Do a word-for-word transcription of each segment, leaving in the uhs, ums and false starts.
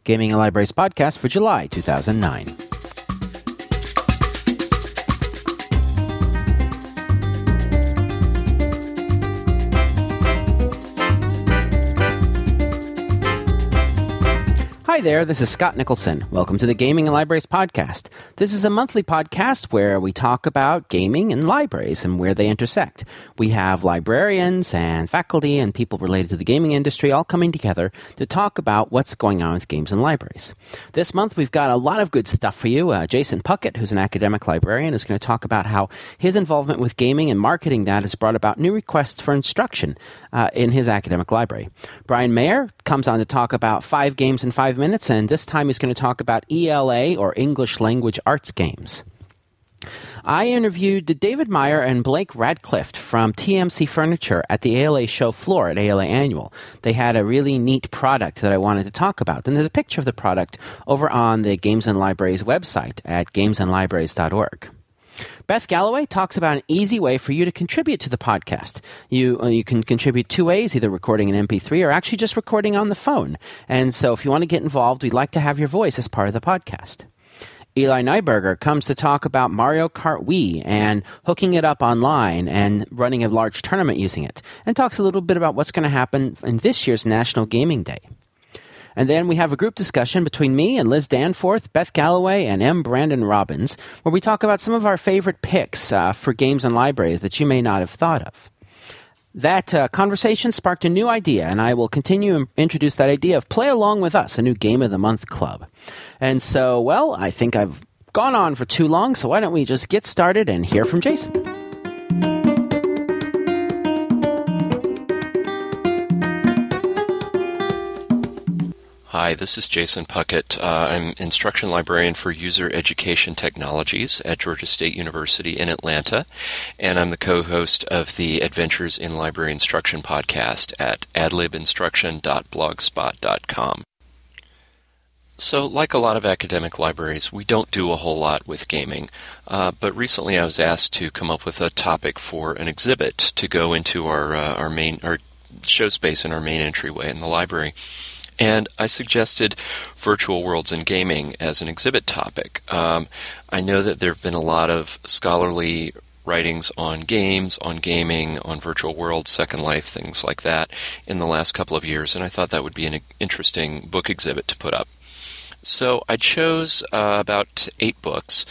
Gaming and Libraries podcast for July two thousand nine. Hi there, this is Scott Nicholson. Welcome to the Gaming and Libraries podcast. This is a monthly podcast where we talk about gaming and libraries and where they intersect. We have librarians and faculty and people related to the gaming industry all coming together to talk about what's going on with games and libraries. This month we've got a lot of good stuff for you. Uh, Jason Puckett, who's an academic librarian, is going to talk about how his involvement with gaming and marketing that has brought about new requests for instruction uh, in his academic library. Brian Mayer comes on to talk about five games in five minutes. minutes, and this time he's going to talk about E L A, or English Language Arts games. I interviewed David Meyer and Blake Radcliffe from T M C Furniture at the A L A show floor at A L A Annual. They had a really neat product that I wanted to talk about, and there's a picture of the product over on the Games and Libraries website at games and libraries dot org. Beth Galloway talks about an easy way for you to contribute to the podcast. You uh, you can contribute two ways, either recording an M P three or actually just recording on the phone. And so if you want to get involved, we'd like to have your voice as part of the podcast. Eli Nyberger comes to talk about Mario Kart Wii and hooking it up online and running a large tournament using it, and talks a little bit about what's going to happen in this year's National Gaming Day. And then we have a group discussion between me and Liz Danforth, Beth Galloway, and M. Brandon Robbins, where we talk about some of our favorite picks uh, for games and libraries that you may not have thought of. That uh, conversation sparked a new idea, and I will continue to introduce that idea of Play Along With Us, a new Game of the Month club. And so, well, I think I've gone on for too long, so why don't we just get started and hear from Jason. Hi, this is Jason Puckett. Uh, I'm Instruction Librarian for User Education Technologies at Georgia State University in Atlanta, and I'm the co-host of the Adventures in Library Instruction podcast at adlib instruction dot blogspot dot com. So, like a lot of academic libraries, we don't do a whole lot with gaming, uh, but recently I was asked to come up with a topic for an exhibit to go into our, uh, our main our show space in our main entryway in the library. And I suggested virtual worlds in gaming as an exhibit topic. Um, I know that there have been a lot of scholarly writings on games, on gaming, on virtual worlds, Second Life, things like that in the last couple of years, and I thought that would be an interesting book exhibit to put up. So I chose uh, about eight books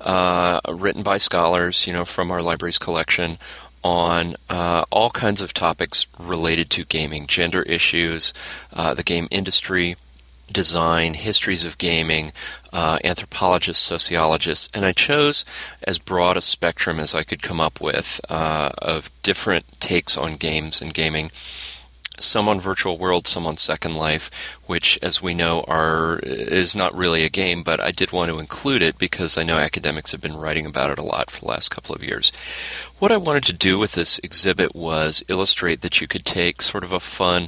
uh, written by scholars, you know, from our library's collection, on uh, all kinds of topics related to gaming, gender issues, uh, the game industry, design, histories of gaming, uh, anthropologists, sociologists, and I chose as broad a spectrum as I could come up with uh, of different takes on games and gaming. Some on virtual world, some on Second Life, which, as we know, are is not really a game, but I did want to include it because I know academics have been writing about it a lot for the last couple of years. What I wanted to do with this exhibit was illustrate that you could take sort of a fun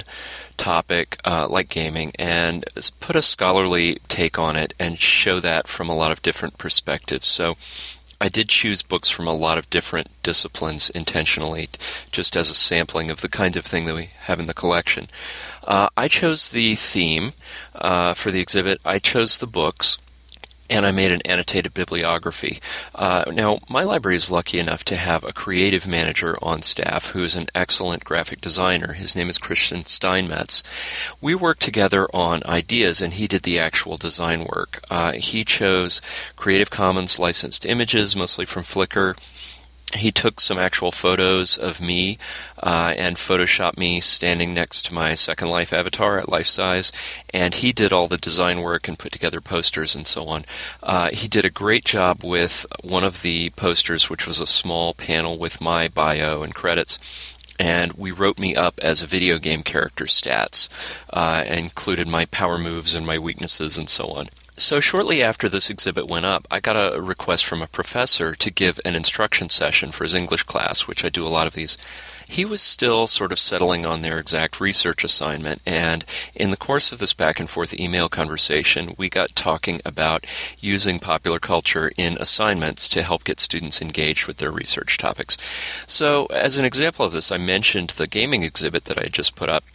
topic uh, like gaming and put a scholarly take on it and show that from a lot of different perspectives. So I did choose books from a lot of different disciplines intentionally, just as a sampling of the kind of thing that we have in the collection. Uh, I chose the theme uh, for the exhibit. I chose the books, and I made an annotated bibliography. Uh, now, my library is lucky enough to have a creative manager on staff who is an excellent graphic designer. His name is Christian Steinmetz. We worked together on ideas, and he did the actual design work. Uh, he chose Creative Commons licensed images, mostly from Flickr. He took some actual photos of me uh, and photoshopped me standing next to my Second Life avatar at life size, and he did all the design work and put together posters and so on. Uh, he did a great job with one of the posters, which was a small panel with my bio and credits, and we wrote me up as a video game character stats, uh, included my power moves and my weaknesses and so on. So shortly after this exhibit went up, I got a request from a professor to give an instruction session for his English class, which I do a lot of these. He was still sort of settling on their exact research assignment, and in the course of this back-and-forth email conversation, we got talking about using popular culture in assignments to help get students engaged with their research topics. So, as an example of this, I mentioned the gaming exhibit that I had just put up.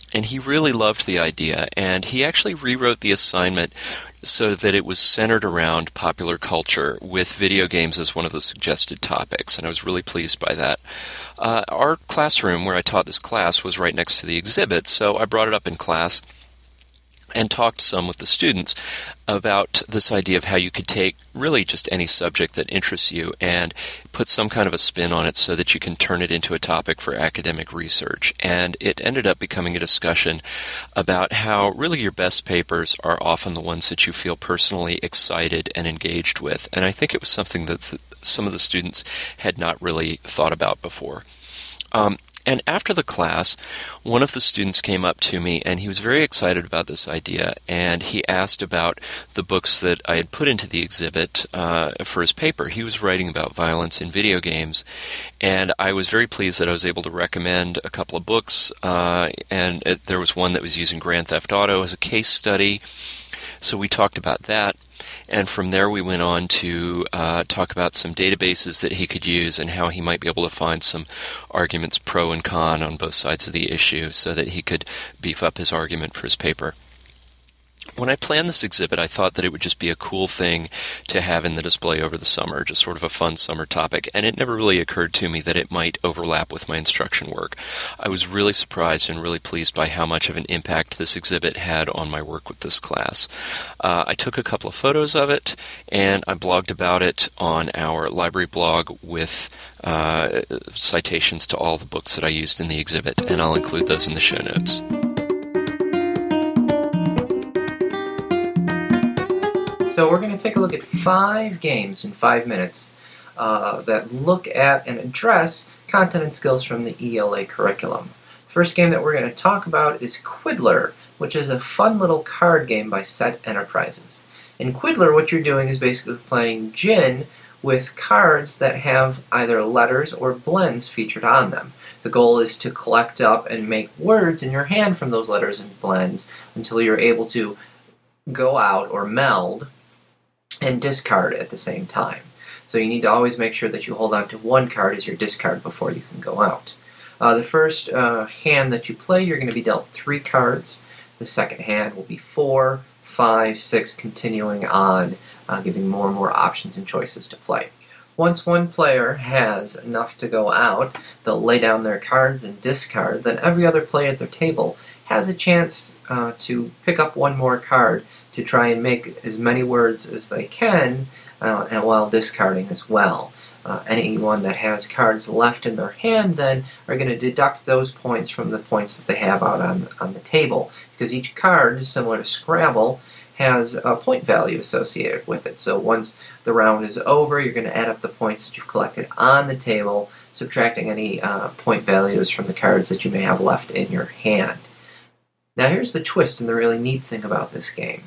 And he really loved the idea, and he actually rewrote the assignment so that it was centered around popular culture with video games as one of the suggested topics, and I was really pleased by that. Uh, our classroom where I taught this class was right next to the exhibit, so I brought it up in class and talked some with the students about this idea of how you could take really just any subject that interests you and put some kind of a spin on it so that you can turn it into a topic for academic research. And it ended up becoming a discussion about how really your best papers are often the ones that you feel personally excited and engaged with. And I think it was something that some of the students had not really thought about before. Um, And after the class, one of the students came up to me, and he was very excited about this idea, and he asked about the books that I had put into the exhibit uh, for his paper. He was writing about violence in video games, and I was very pleased that I was able to recommend a couple of books, uh, and it, there was one that was using Grand Theft Auto as a case study, so we talked about that. And from there we went on to uh, talk about some databases that he could use and how he might be able to find some arguments pro and con on both sides of the issue so that he could beef up his argument for his paper. When I planned this exhibit, I thought that it would just be a cool thing to have in the display over the summer, just sort of a fun summer topic, and it never really occurred to me that it might overlap with my instruction work. I was really surprised and really pleased by how much of an impact this exhibit had on my work with this class. Uh, I took a couple of photos of it, and I blogged about it on our library blog with uh, citations to all the books that I used in the exhibit, and I'll include those in the show notes. So we're going to take a look at five games in five minutes uh, that look at and address content and skills from the E L A curriculum. The first game that we're going to talk about is Quiddler, which is a fun little card game by Set Enterprises. In Quiddler, what you're doing is basically playing gin with cards that have either letters or blends featured on them. The goal is to collect up and make words in your hand from those letters and blends until you're able to go out or meld and discard at the same time. So you need to always make sure that you hold on to one card as your discard before you can go out. Uh, the first uh, hand that you play, you're going to be dealt three cards. The second hand will be four, five, six, continuing on, uh, giving more and more options and choices to play. Once one player has enough to go out, they'll lay down their cards and discard. Then every other player at their table has a chance uh, to pick up one more card to try and make as many words as they can, uh, and while discarding as well. Uh, anyone that has cards left in their hand then are going to deduct those points from the points that they have out on, on the table, because each card, similar to Scrabble, has a point value associated with it. So once the round is over, you're going to add up the points that you've collected on the table, subtracting any uh, point values from the cards that you may have left in your hand. Now here's the twist and the really neat thing about this game,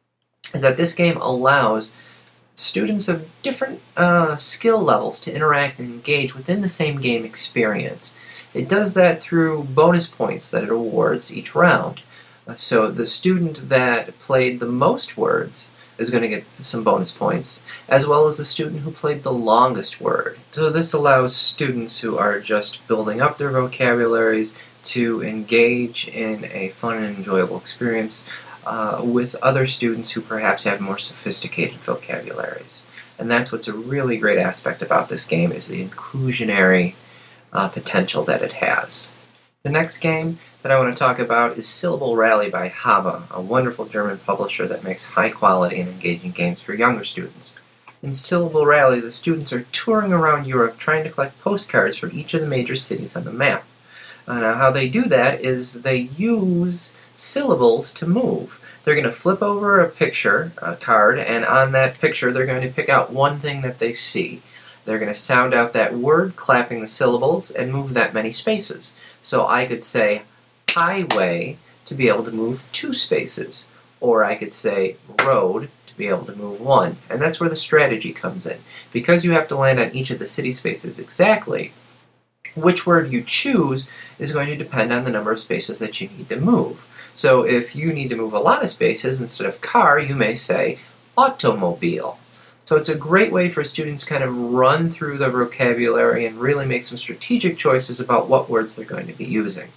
is that this game allows students of different uh, skill levels to interact and engage within the same game experience. It does that through bonus points that it awards each round. Uh, so the student that played the most words is going to get some bonus points, as well as the student who played the longest word. So this allows students who are just building up their vocabularies to engage in a fun and enjoyable experience Uh, with other students who perhaps have more sophisticated vocabularies. And that's what's a really great aspect about this game, is the inclusionary uh, potential that it has. The next game that I want to talk about is Syllable Rally by Hava, a wonderful German publisher that makes high quality and engaging games for younger students. In Syllable Rally, the students are touring around Europe trying to collect postcards from each of the major cities on the map. Uh, now how they do that is they use syllables to move. They're going to flip over a picture, a card, and on that picture they're going to pick out one thing that they see. They're going to sound out that word, clapping the syllables, and move that many spaces. So I could say highway to be able to move two spaces, or I could say road to be able to move one. And that's where the strategy comes in. Because you have to land on each of the city spaces exactly, which word you choose is going to depend on the number of spaces that you need to move. So if you need to move a lot of spaces, instead of car, you may say automobile. So it's a great way for students to kind of run through the vocabulary and really make some strategic choices about what words they're going to be using.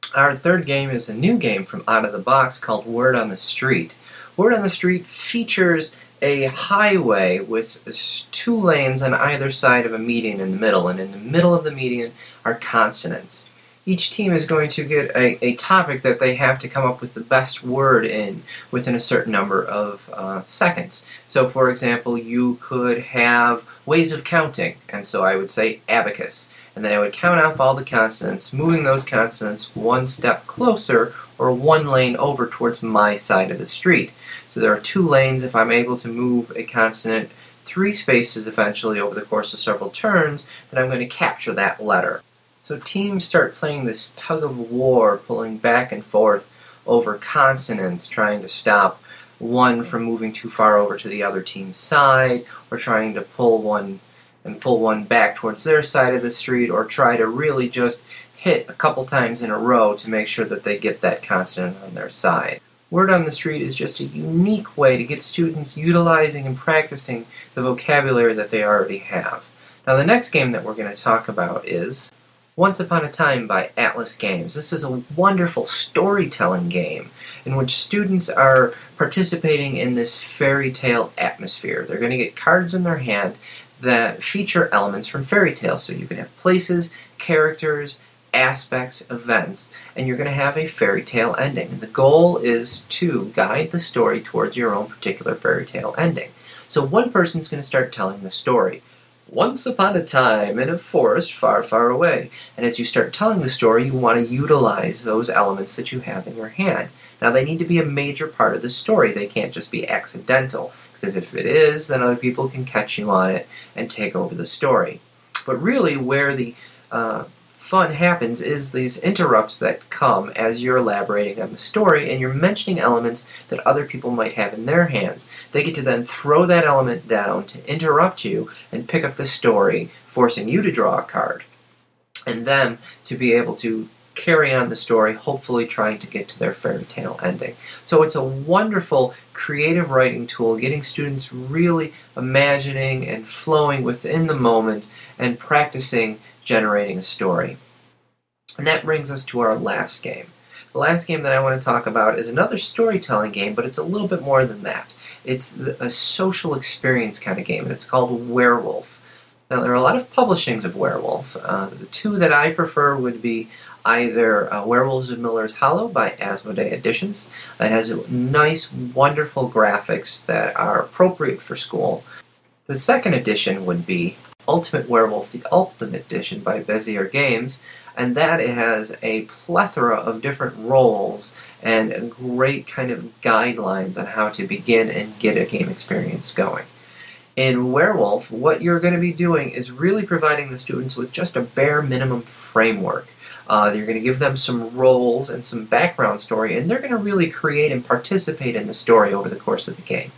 Our third game is a new game from Out of the Box called Word on the Street. Word on the Street features a highway with two lanes on either side of a median in the middle, and in the middle of the median are consonants. Each team is going to get a, a topic that they have to come up with the best word in within a certain number of uh, seconds. So, for example, you could have ways of counting, and so I would say abacus. And then I would count off all the consonants, moving those consonants one step closer or one lane over towards my side of the street. So there are two lanes. If I'm able to move a consonant three spaces eventually over the course of several turns, then I'm going to capture that letter. So teams start playing this tug of war, pulling back and forth over consonants, trying to stop one from moving too far over to the other team's side, or trying to pull one and pull one back towards their side of the street, or try to really just hit a couple times in a row to make sure that they get that consonant on their side. Word on the Street is just a unique way to get students utilizing and practicing the vocabulary that they already have. Now the next game that we're going to talk about is Once Upon a Time by Atlas Games. This is a wonderful storytelling game in which students are participating in this fairy tale atmosphere. They're going to get cards in their hand that feature elements from fairy tales. So you can have places, characters, aspects, events, and you're going to have a fairy tale ending. The goal is to guide the story towards your own particular fairy tale ending. So one person's going to start telling the story. Once upon a time in a forest far, far away. And as you start telling the story, you want to utilize those elements that you have in your hand. Now they need to be a major part of the story. They can't just be accidental, because if it is, then other people can catch you on it and take over the story. But really where the uh, fun happens is these interrupts that come as you're elaborating on the story and you're mentioning elements that other people might have in their hands. They get to then throw that element down to interrupt you and pick up the story, forcing you to draw a card, and them to be able to carry on the story, hopefully trying to get to their fairy tale ending. So it's a wonderful creative writing tool, getting students really imagining and flowing within the moment and practicing generating a story. And that brings us to our last game. The last game that I want to talk about is another storytelling game, but it's a little bit more than that. It's a social experience kind of game, and it's called Werewolf. Now, there are a lot of publishings of Werewolf. Uh, the two that I prefer would be either uh, Werewolves of Miller's Hollow by Asmodee Editions. It has nice, wonderful graphics that are appropriate for school. The second edition would be Ultimate Werewolf, the Ultimate Edition by Bezier Games, and that it has a plethora of different roles and great kind of guidelines on how to begin and get a game experience going. In Werewolf, what you're going to be doing is really providing the students with just a bare minimum framework. Uh, you're going to give them some roles and some background story, and they're going to really create and participate in the story over the course of the game.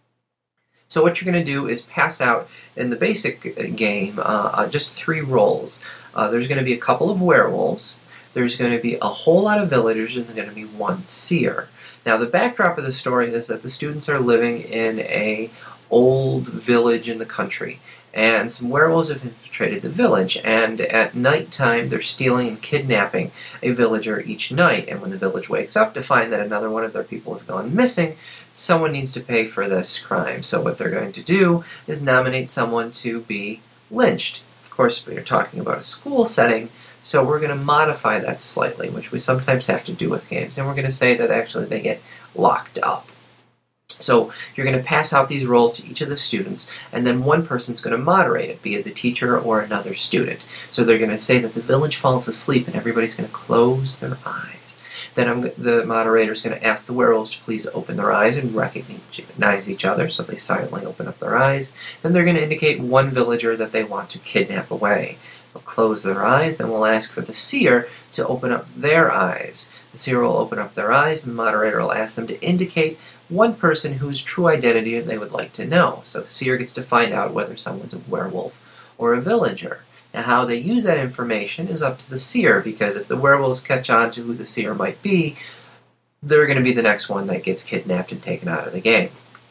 So what you're going to do is pass out, in the basic game, uh, uh, just three roles. Uh, there's going to be a couple of werewolves, there's going to be a whole lot of villagers, and there's going to be one seer. Now the backdrop of the story is that the students are living in a old village in the country, and some werewolves have infiltrated the village, and at nighttime they're stealing and kidnapping a villager each night, and when the village wakes up to find that another one of their people have gone missing, someone needs to pay for this crime. So what they're going to do is nominate someone to be lynched. Of course, we're talking about a school setting, so we're going to modify that slightly, which we sometimes have to do with games, and we're going to say that actually they get locked up. So you're going to pass out these roles to each of the students, and then one person's going to moderate it, be it the teacher or another student. So they're going to say that the village falls asleep and everybody's going to close their eyes. Then I'm, the moderator's going to ask the werewolves to please open their eyes and recognize each other, so they silently open up their eyes. Then they're going to indicate one villager that they want to kidnap away. They'll close their eyes, then we'll ask for the seer to open up their eyes. The seer will open up their eyes, and the moderator will ask them to indicate one person whose true identity they would like to know. So the seer gets to find out whether someone's a werewolf or a villager. Now how they use that information is up to the seer, because if the werewolves catch on to who the seer might be, they're going to be the next one that gets kidnapped and taken out of the game.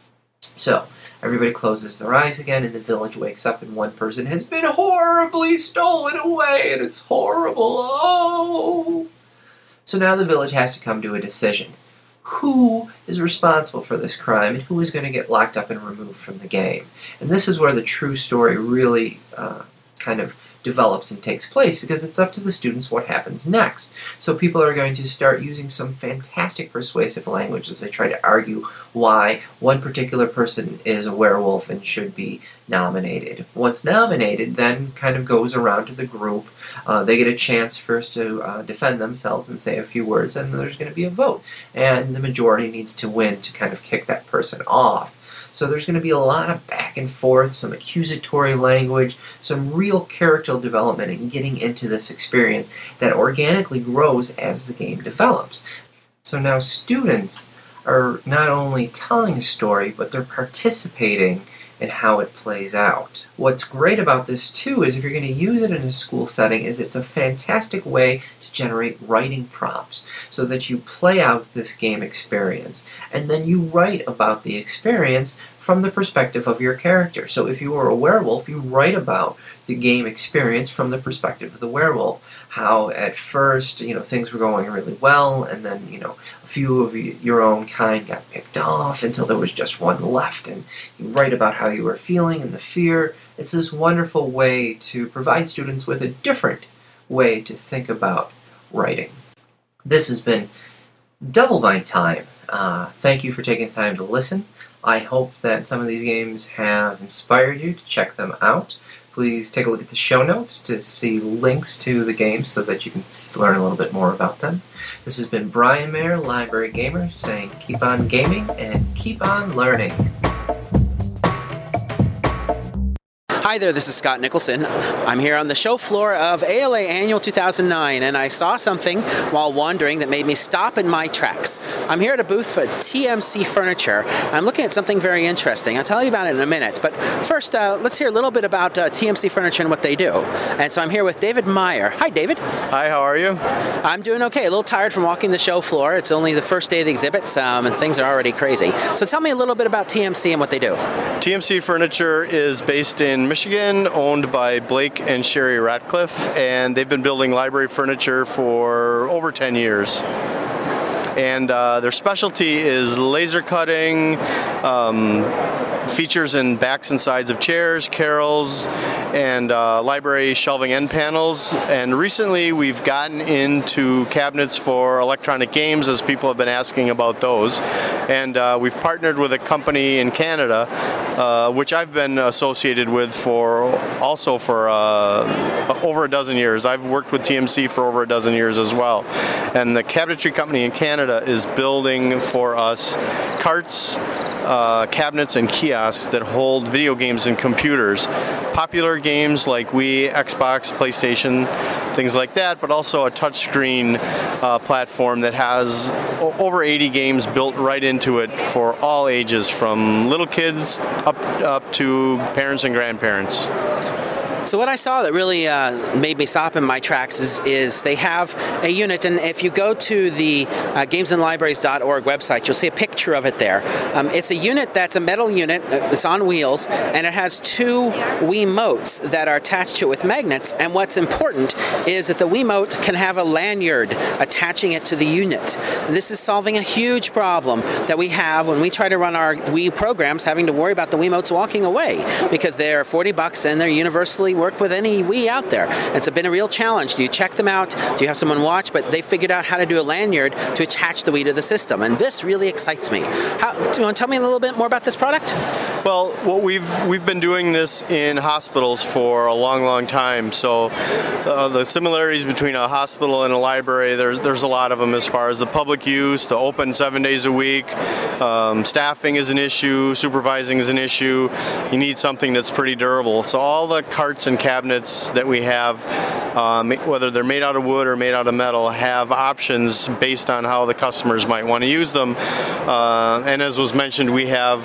So everybody closes their eyes again, and the village wakes up, and one person has been horribly stolen away, and it's horrible. Oh! So now the village has to come to a decision. Who is responsible for this crime, and who is going to get locked up and removed from the game? And this is where the true story really uh, kind of develops and takes place, because it's up to the students what happens next. So people are going to start using some fantastic persuasive language as they try to argue why one particular person is a werewolf and should be nominated. Once nominated, then kind of goes around to the group. Uh, they get a chance first to uh, defend themselves and say a few words, and then there's going to be a vote. And the majority needs to win to kind of kick that person off. So there's going to be a lot of back and forth, some accusatory language, some real character development and getting into this experience that organically grows as the game develops. So now students are not only telling a story, but they're participating in how it plays out. What's great about this too is if you're going to use it in a school setting is it's a fantastic way to generate writing prompts so that you play out this game experience and then you write about the experience from the perspective of your character. So if you were a werewolf, you write about the game experience from the perspective of the werewolf. How at first, you know, things were going really well, and then, you know, a few of your own kind got picked off until there was just one left, and you write about how you were feeling and the fear. It's this wonderful way to provide students with a different way to think about writing. This has been double my time. Uh, thank you for taking the time to listen. I hope that some of these games have inspired you to check them out. Please take a look at the show notes to see links to the games so that you can learn a little bit more about them. This has been Brian Mayer, Library Gamer, saying keep on gaming and keep on learning. Hi there, this is Scott Nicholson. I'm here on the show floor of A L A Annual two thousand nine, and I saw something while wandering that made me stop in my tracks. I'm here at a booth for T M C Furniture. I'm looking at something very interesting. I'll tell you about it in a minute, but first, uh, let's hear a little bit about uh, T M C Furniture and what they do. And so I'm here with David Meyer. Hi, David. Hi, how are you? I'm doing okay. A little tired from walking the show floor. It's only the first day of the exhibits, um, and things are already crazy. So tell me a little bit about T M C and what they do. T M C Furniture is based in Michigan, owned by Blake and Sherry Ratcliffe, and they've been building library furniture for over ten years. And uh, their specialty is laser cutting, um, features in backs and sides of chairs, carrels, and uh, library shelving end panels. And recently we've gotten into cabinets for electronic games, as people have been asking about those. And uh, we've partnered with a company in Canada, uh, which I've been associated with for also for uh, over a dozen years. I've worked with T M C for over a dozen years as well. And the cabinetry company in Canada is building for us carts, Uh, cabinets and kiosks that hold video games and computers. Popular games like Wii, Xbox, PlayStation, things like that, but also a touchscreen uh, platform that has o- over eighty games built right into it for all ages, from little kids up, up to parents and grandparents. So what I saw that really uh, made me stop in my tracks is, is they have a unit, and if you go to the uh, games and libraries dot org website, you'll see a picture of it there. Um, it's a unit that's a metal unit, it's on wheels, and it has two Wiimotes that are attached to it with magnets, and what's important is that the Wiimote can have a lanyard attaching it to the unit. This is solving a huge problem that we have when we try to run our Wii programs, having to worry about the Wiimotes walking away, because they're forty bucks and they're universally work with any Wii out there. It's been a real challenge. Do you check them out? Do you have someone watch? But they figured out how to do a lanyard to attach the Wii to the system, and this really excites me. How, do you want to tell me a little bit more about this product? Well, what we've we've been doing this in hospitals for a long, long time. So uh, the similarities between a hospital and a library, there's there's a lot of them as far as the public use, the open seven days a week. Um, staffing is an issue. Supervising is an issue. You need something that's pretty durable. So all the carts and cabinets that we have, um, whether they're made out of wood or made out of metal, have options based on how the customers might want to use them. Uh, and as was mentioned, we have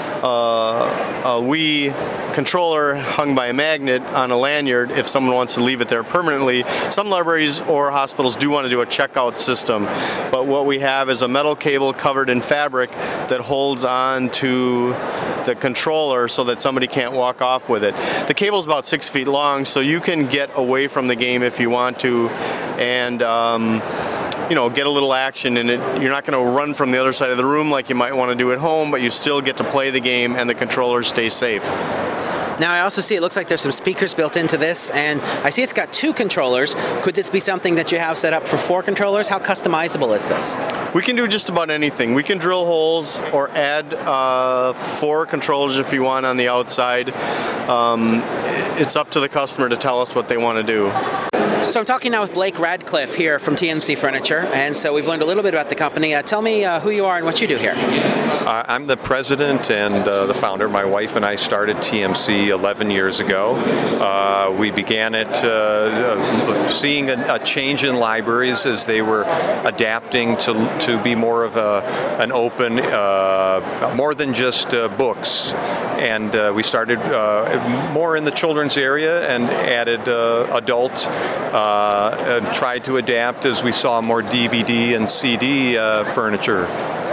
uh, a Wii controller hung by a magnet on a lanyard if someone wants to leave it there permanently. Some libraries or hospitals do want to do a checkout system, but what we have is a metal cable covered in fabric that holds on to the controller so that somebody can't walk off with it. The cable is about six feet long, so you can get away from the game if you want to, and um, you know, get a little action in it. You're not going to run from the other side of the room like you might want to do at home, but you still get to play the game and the controllers stay safe. Now, I also see it looks like there's some speakers built into this, and I see it's got two controllers. Could this be something that you have set up for four controllers? How customizable is this? We can do just about anything. We can drill holes or add uh, four controllers if you want on the outside. Um, it's up to the customer to tell us what they want to do. So I'm talking now with Blake Radcliffe here from T M C Furniture, and so we've learned a little bit about the company. Uh, tell me uh, who you are and what you do here. Uh, I'm the president and uh, the founder. My wife and I started T M C eleven years ago. Uh, we began it uh, seeing a, a change in libraries as they were adapting to to be more of a an open, uh, more than just uh, books. And uh, we started uh, more in the children's area and added uh, adult. Uh, and tried to adapt as we saw more D V D and C D uh, furniture.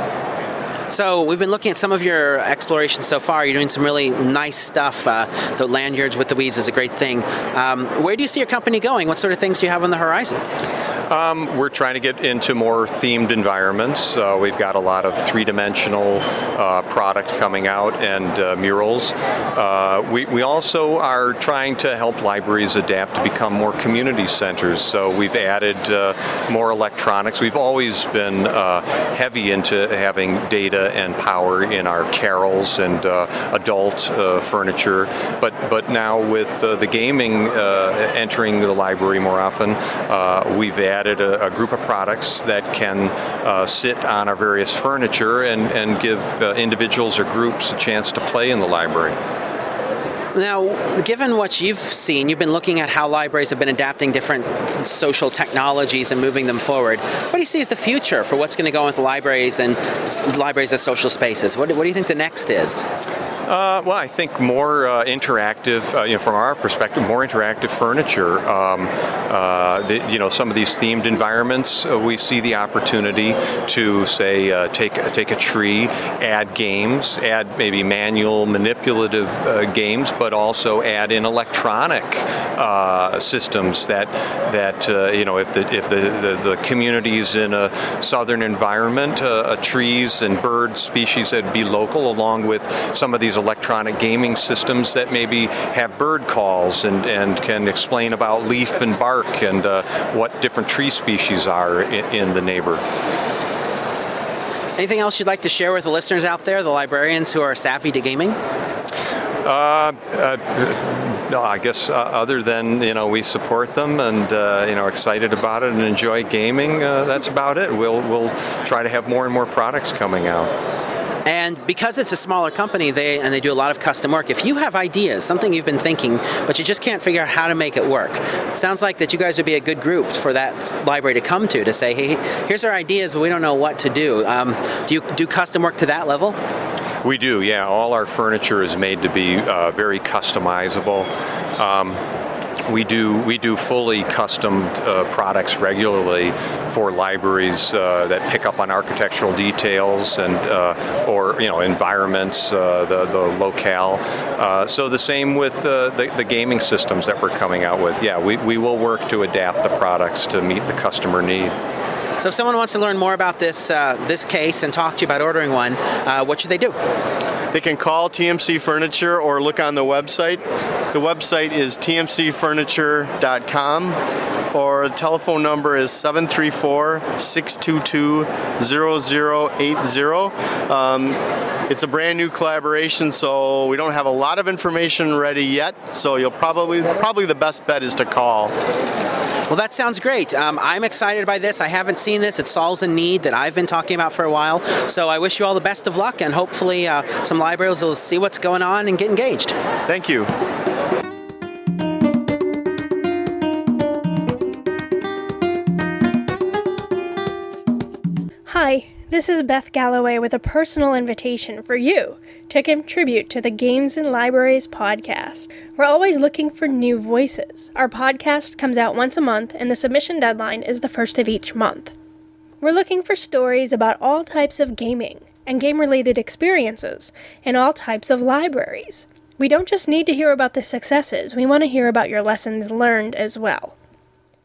So we've been looking at some of your explorations so far. You're doing some really nice stuff. Uh, the lanyards with the Wii's is a great thing. Um, where do you see your company going? What sort of things do you have on the horizon? Um, we're trying to get into more themed environments. Uh, we've got a lot of three-dimensional uh, product coming out and uh, murals. Uh, we, we also are trying to help libraries adapt to become more community centers. So we've added uh, more electronics. We've always been uh, heavy into having data and power in our carols and uh, adult uh, furniture. But, but now with uh, the gaming uh, entering the library more often, uh, we've added added a, a group of products that can uh, sit on our various furniture and, and give uh, individuals or groups a chance to play in the library. Now, given what you've seen, you've been looking at how libraries have been adapting different social technologies and moving them forward. What do you see as the future for what's going to go with libraries and libraries as social spaces? What, what do you think the next is? Uh, well, I think more uh, interactive, uh, you know, from our perspective, more interactive furniture. Um, uh, the, you know, some of these themed environments, uh, we see the opportunity to, say, uh, take take a tree, add games, add maybe manual, manipulative uh, games, but also add in electronic uh, systems that that uh, you know, if the if the, the, the community's in a southern environment, uh, trees and bird species that be local, along with some of these electronic gaming systems that maybe have bird calls and, and can explain about leaf and bark and uh, what different tree species are in, in the neighbor. Anything else you'd like to share with the listeners out there, the librarians who are savvy to gaming? Uh, uh, no, I guess uh, other than, you know, we support them and, uh, you know, excited about it and enjoy gaming, uh, that's about it. We'll, we'll try to have more and more products coming out. And because it's a smaller company, they and they do a lot of custom work. If you have ideas, something you've been thinking, but you just can't figure out how to make it work, it sounds like that you guys would be a good group for that library to come to, to say, hey, here's our ideas, but we don't know what to do. Um, do you do custom work to that level? We do, yeah. All our furniture is made to be uh, very customizable. Um, We do we do fully custom uh, products regularly for libraries uh, that pick up on architectural details and uh, or you know environments, uh, the the locale. Uh, so the same with uh, the the gaming systems that we're coming out with. Yeah, we we will work to adapt the products to meet the customer need. So if someone wants to learn more about this uh, this case and talk to you about ordering one, uh, what should they do? They can call T M C Furniture or look on the website. The website is T M C furniture dot com, or the telephone number is seven three four, six two two, zero zero eight zero. Um, it's a brand new collaboration, so we don't have a lot of information ready yet, so you'll probably probably the best bet is to call. Well, that sounds great. Um, I'm excited by this. I haven't seen this. It solves a need that I've been talking about for a while. So I wish you all the best of luck, and hopefully uh, some libraries will see what's going on and get engaged. Thank you. Hi, this is Beth Galloway with a personal invitation for you to contribute to the Games and Libraries podcast. We're always looking for new voices. Our podcast comes out once a month, and the submission deadline is the first of each month. We're looking for stories about all types of gaming and game-related experiences in all types of libraries. We don't just need to hear about the successes, we want to hear about your lessons learned as well.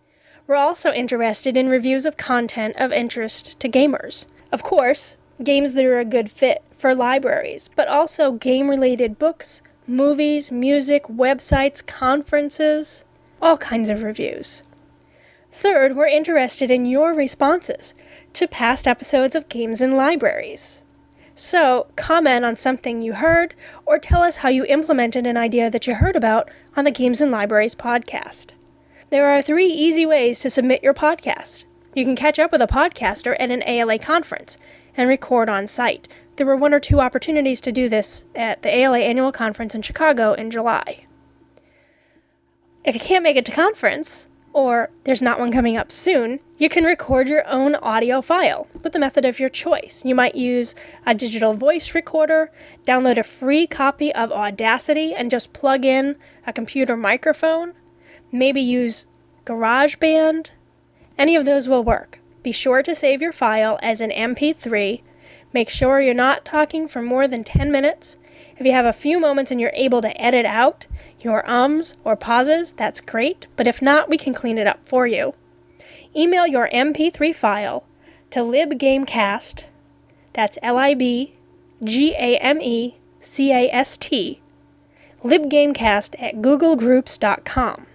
We're also interested in reviews of content of interest to gamers. Of course, games that are a good fit for libraries, but also game-related books, movies, music, websites, conferences, all kinds of reviews. Third, we're interested in your responses to past episodes of Games in Libraries. So, comment on something you heard, or tell us how you implemented an idea that you heard about on the Games in Libraries podcast. There are three easy ways to submit your podcast. You can catch up with a podcaster at an A L A conference and record on site. There were one or two opportunities to do this at the A L A annual conference in Chicago in July. If you can't make it to conference, or there's not one coming up soon, you can record your own audio file with the method of your choice. You might use a digital voice recorder, download a free copy of Audacity and just plug in a computer microphone, maybe use GarageBand. Any of those will work. Be sure to save your file as an M P three. Make sure you're not talking for more than ten minutes. If you have a few moments and you're able to edit out your ums or pauses, that's great, but if not, we can clean it up for you. Email your M P three file to libgamecast, that's L I B G A M E C A S T, libgamecast at google groups dot com.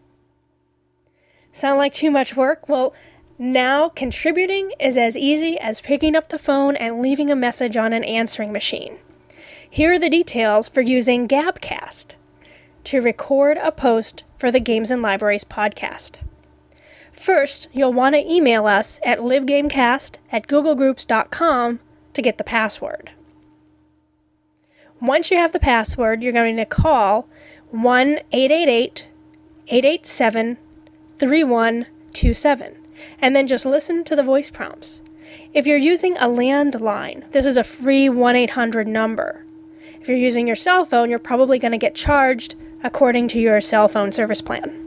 Sound like too much work? Well, now contributing is as easy as picking up the phone and leaving a message on an answering machine. Here are the details for using Gabcast to record a post for the Games in Libraries podcast. First, you'll want to email us at libgamecast at google groups dot com to get the password. Once you have the password, you're going to call one eight eight eight, eight eight seven, three one two seven and then just listen to the voice prompts. If you're using a landline, this is a free one eight hundred number. If you're using your cell phone, you're probably going to get charged according to your cell phone service plan.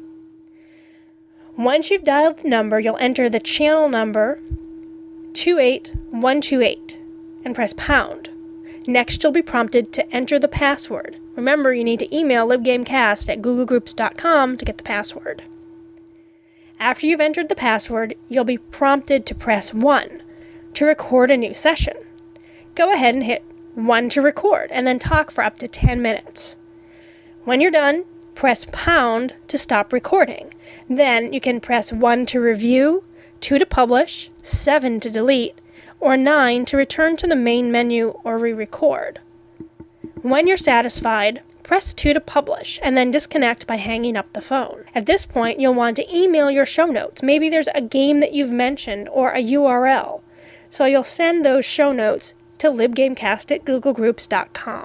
Once you've dialed the number, you'll enter the channel number two eight one two eight and press pound. Next, you'll be prompted to enter the password. Remember, you need to email libgamecast at google groups dot com to get the password. After you've entered the password, you'll be prompted to press one to record a new session. Go ahead and hit one to record, and then talk for up to ten minutes. When you're done, press pound to stop recording. Then you can press one to review, two to publish, seven to delete, or nine to return to the main menu or re-record. When you're satisfied, press two to publish, and then disconnect by hanging up the phone. At this point, you'll want to email your show notes. Maybe there's a game that you've mentioned or a U R L. So you'll send those show notes to libgamecast at google groups dot com.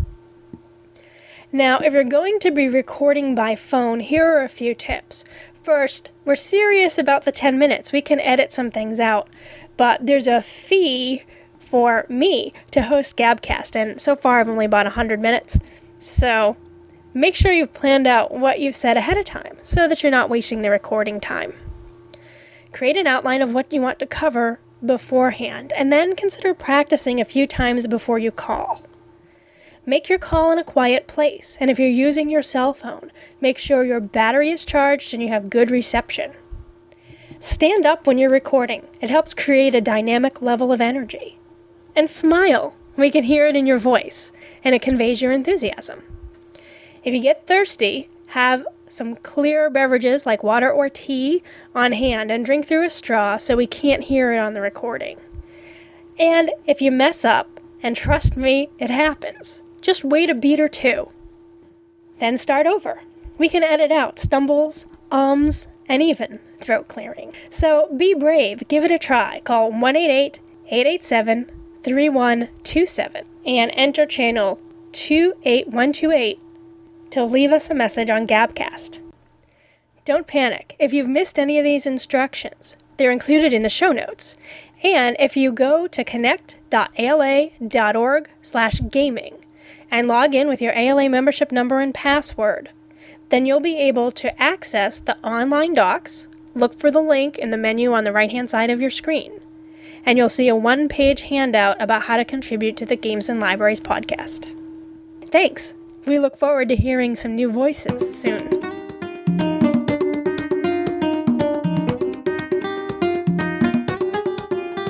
Now, if you're going to be recording by phone, here are a few tips. First, we're serious about the ten minutes. We can edit some things out, but there's a fee for me to host Gabcast, and so far I've only bought one hundred minutes. So make sure you've planned out what you've said ahead of time so that you're not wasting the recording time. Create an outline of what you want to cover beforehand, and then consider practicing a few times before you call. Make your call in a quiet place, and if you're using your cell phone, make sure your battery is charged and you have good reception. Stand up when you're recording. It helps create a dynamic level of energy. And smile. We can hear it in your voice, and it conveys your enthusiasm. If you get thirsty, have some clear beverages like water or tea on hand and drink through a straw so we can't hear it on the recording. And if you mess up, and trust me, it happens, just wait a beat or two. Then start over. We can edit out stumbles, ums, and even throat clearing. So be brave, give it a try. Call one eight eight, eight eight seven, three one two seven and enter channel two eight one two eight to leave us a message on Gabcast. Don't panic. If you've missed any of these instructions, they're included in the show notes. And if you go to connect dot A L A dot org slash gaming and log in with your A L A membership number and password, then you'll be able to access the online docs. Look for the link in the menu on the right-hand side of your screen, and you'll see a one-page handout about how to contribute to the Games in Libraries podcast. Thanks! We look forward to hearing some new voices soon.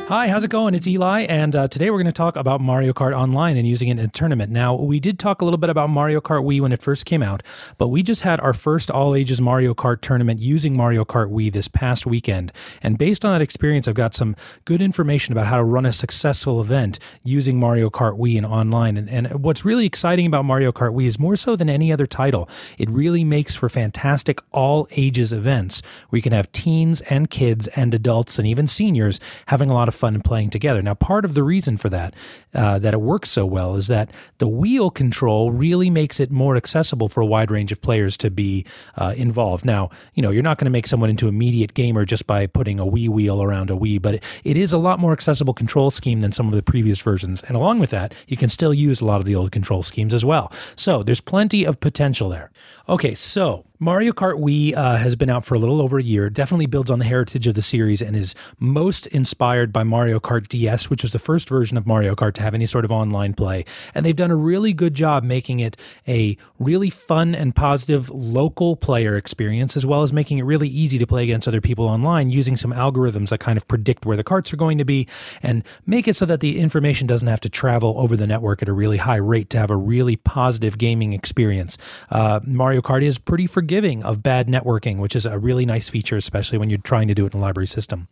Hi, how's it going? It's Eli, and uh, today we're going to talk about Mario Kart Online and using it in a tournament. Now, we did talk a little bit about Mario Kart Wii when it first came out, but we just had our first all-ages Mario Kart tournament using Mario Kart Wii this past weekend, and based on that experience, I've got some good information about how to run a successful event using Mario Kart Wii and online. And, and what's really exciting about Mario Kart Wii is more so than any other title, it really makes for fantastic all-ages events where you can have teens and kids and adults and even seniors having a lot of fun and playing together. Now, part of the reason for that, uh, that it works so well, is that the wheel control really makes it more accessible for a wide range of players to be uh, involved. Now, you know, you're not going to make someone into an immediate gamer just by putting a Wii wheel around a Wii, but it, it is a lot more accessible control scheme than some of the previous versions. And along with that, you can still use a lot of the old control schemes as well. So there's plenty of potential there. Okay, so Mario Kart Wii uh, has been out for a little over a year. It definitely builds on the heritage of the series and is most inspired by Mario Kart D S, which was the first version of Mario Kart to have any sort of online play. And they've done a really good job making it a really fun and positive local player experience, as well as making it really easy to play against other people online using some algorithms that kind of predict where the carts are going to be and make it so that the information doesn't have to travel over the network at a really high rate to have a really positive gaming experience. Uh, Mario Kart is pretty forgiving giving of bad networking, which is a really nice feature, especially when you're trying to do it in a library system.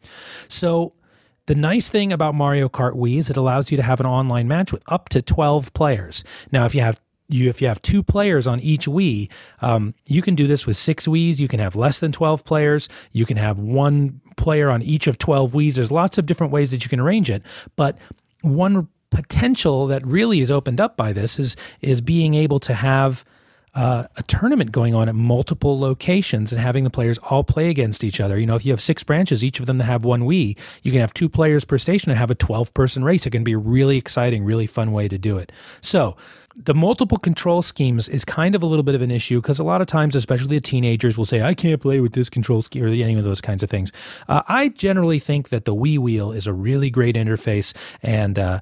So the nice thing about Mario Kart Wii is it allows you to have an online match with up to twelve players. Now, if you have You, if you have two players on each Wii, um, you can do this with six Wiis. You can have less than twelve players. You can have one player on each of twelve Wiis. There's lots of different ways that you can arrange it. But one potential that really is opened up by this is is being able to have Uh, a tournament going on at multiple locations and having the players all play against each other. You know, if you have six branches, each of them that have one Wii, you can have two players per station and have a twelve-person race. It can be a really exciting, really fun way to do it. So the multiple control schemes is kind of a little bit of an issue because a lot of times, especially the teenagers, will say, I can't play with this control scheme or any of those kinds of things. Uh, I generally think that the Wii wheel is a really great interface, and uh,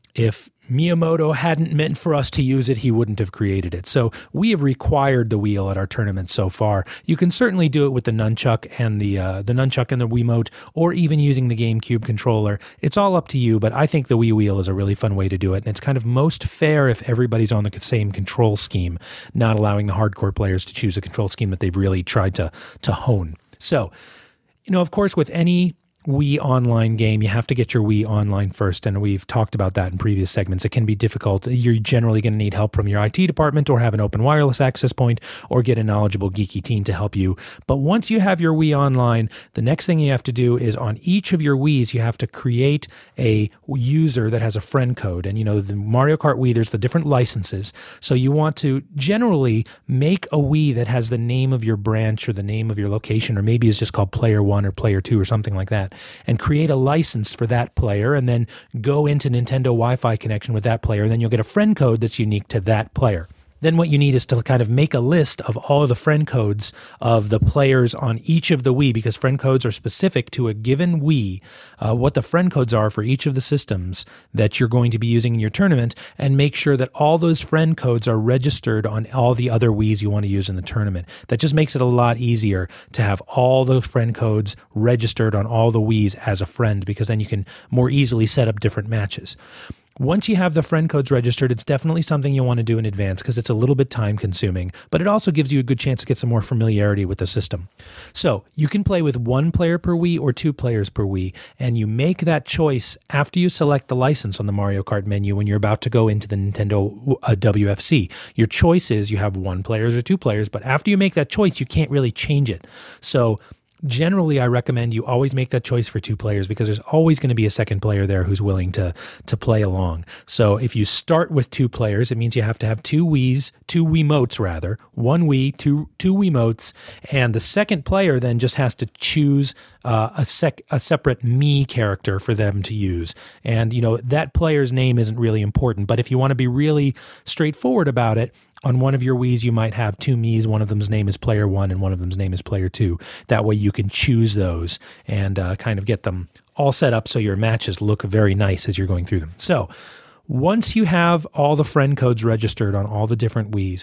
if Miyamoto hadn't meant for us to use it, he wouldn't have created it. So we have required the wheel at our tournament so far. You can certainly do it with the nunchuck and the uh, the nunchuck and the Wiimote, or even using the GameCube controller. It's all up to you, but I think the Wii wheel is a really fun way to do it, and it's kind of most fair if everybody's on the same control scheme, not allowing the hardcore players to choose a control scheme that they've really tried to to hone. So, you know, of course, with any Wii online game, you have to get your Wii online first, and we've talked about that in previous segments. It can be difficult. You're generally going to need help from your I T department, or have an open wireless access point, or get a knowledgeable geeky teen to help you. But once you have your Wii online, the next thing you have to do is on each of your Wiis, you have to create a user that has a friend code. And you know, the Mario Kart Wii, there's the different licenses. So you want to generally make a Wii that has the name of your branch or the name of your location, or maybe it's just called Player One or Player Two or something like that, and create a license for that player, and then go into Nintendo Wi-Fi connection with that player, and then you'll get a friend code that's unique to that player. Then what you need is to kind of make a list of all of the friend codes of the players on each of the Wii, because friend codes are specific to a given Wii, uh, what the friend codes are for each of the systems that you're going to be using in your tournament, and make sure that all those friend codes are registered on all the other Wiis you want to use in the tournament. That just makes it a lot easier to have all those friend codes registered on all the Wiis as a friend, because then you can more easily set up different matches. Once you have the friend codes registered, it's definitely something you want to do in advance because it's a little bit time consuming, but it also gives you a good chance to get some more familiarity with the system. So you can play with one player per Wii or two players per Wii, and you make that choice after you select the license on the Mario Kart menu when you're about to go into the Nintendo uh, W F C. Your choice is you have one players or two players, but after you make that choice, you can't really change it. So generally, I recommend you always make that choice for two players, because there's always going to be a second player there who's willing to to play along. So if you start with two players, it means you have to have two Wiis, two Wiimotes rather, one Wii, two two Wiimotes, and the second player then just has to choose uh, a sec a separate Mii character for them to use. And you know, that player's name isn't really important, but if you want to be really straightforward about it, on one of your Wiis, you might have two Miis. One of them's name is Player One, and one of them's name is Player Two. That way you can choose those and uh, kind of get them all set up so your matches look very nice as you're going through them. So once you have all the friend codes registered on all the different Wiis,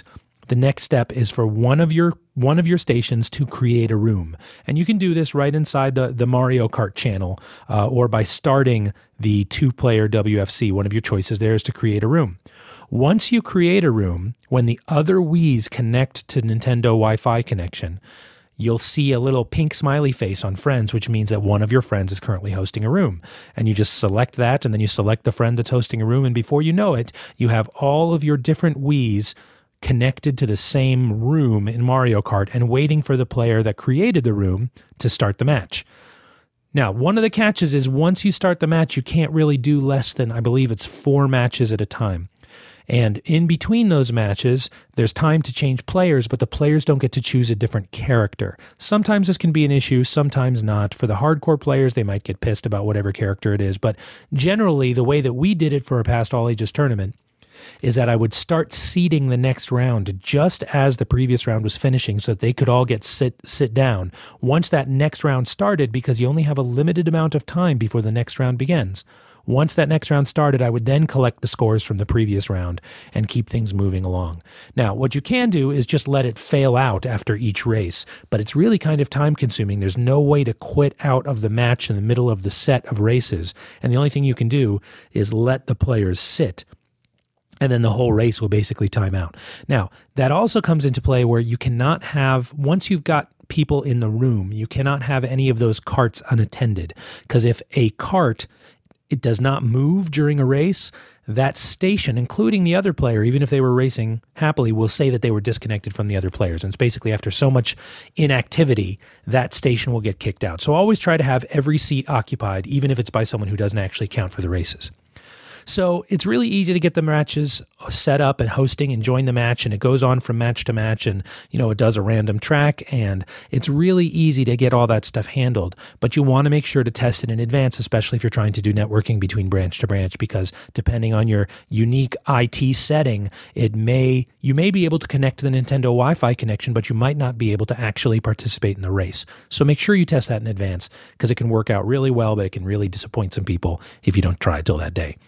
the next step is for one of your one of your stations to create a room. And you can do this right inside the, the Mario Kart channel uh, or by starting the two-player W F C. One of your choices there is to create a room. Once you create a room, when the other Wiis connect to Nintendo Wi-Fi connection, you'll see a little pink smiley face on friends, which means that one of your friends is currently hosting a room. And you just select that, and then you select the friend that's hosting a room, and before you know it, you have all of your different Wiis connected to the same room in Mario Kart and waiting for the player that created the room to start the match. Now, one of the catches is once you start the match, you can't really do less than, I believe it's four matches at a time. And in between those matches, there's time to change players, but the players don't get to choose a different character. Sometimes this can be an issue, sometimes not. For the hardcore players, they might get pissed about whatever character it is. But generally, the way that we did it for a past All Ages tournament is that I would start seeding the next round just as the previous round was finishing so that they could all get sit sit down. Once that next round started, because you only have a limited amount of time before the next round begins, once that next round started, I would then collect the scores from the previous round and keep things moving along. Now, what you can do is just let it fail out after each race, but it's really kind of time-consuming. There's no way to quit out of the match in the middle of the set of races, and the only thing you can do is let the players sit, and then the whole race will basically time out. Now, that also comes into play where you cannot have, once you've got people in the room, you cannot have any of those carts unattended, because if a cart it does not move during a race, that station, including the other player, even if they were racing happily, will say that they were disconnected from the other players. And it's basically after so much inactivity, that station will get kicked out. So always try to have every seat occupied, even if it's by someone who doesn't actually count for the races. So it's really easy to get the matches set up and hosting and join the match, and it goes on from match to match, and you know it does a random track, and it's really easy to get all that stuff handled. But you want to make sure to test it in advance, especially if you're trying to do networking between branch to branch, because depending on your unique I T setting, it may you may be able to connect to the Nintendo Wi-Fi connection, but you might not be able to actually participate in the race. So make sure you test that in advance, because it can work out really well, but it can really disappoint some people if you don't try it till that day.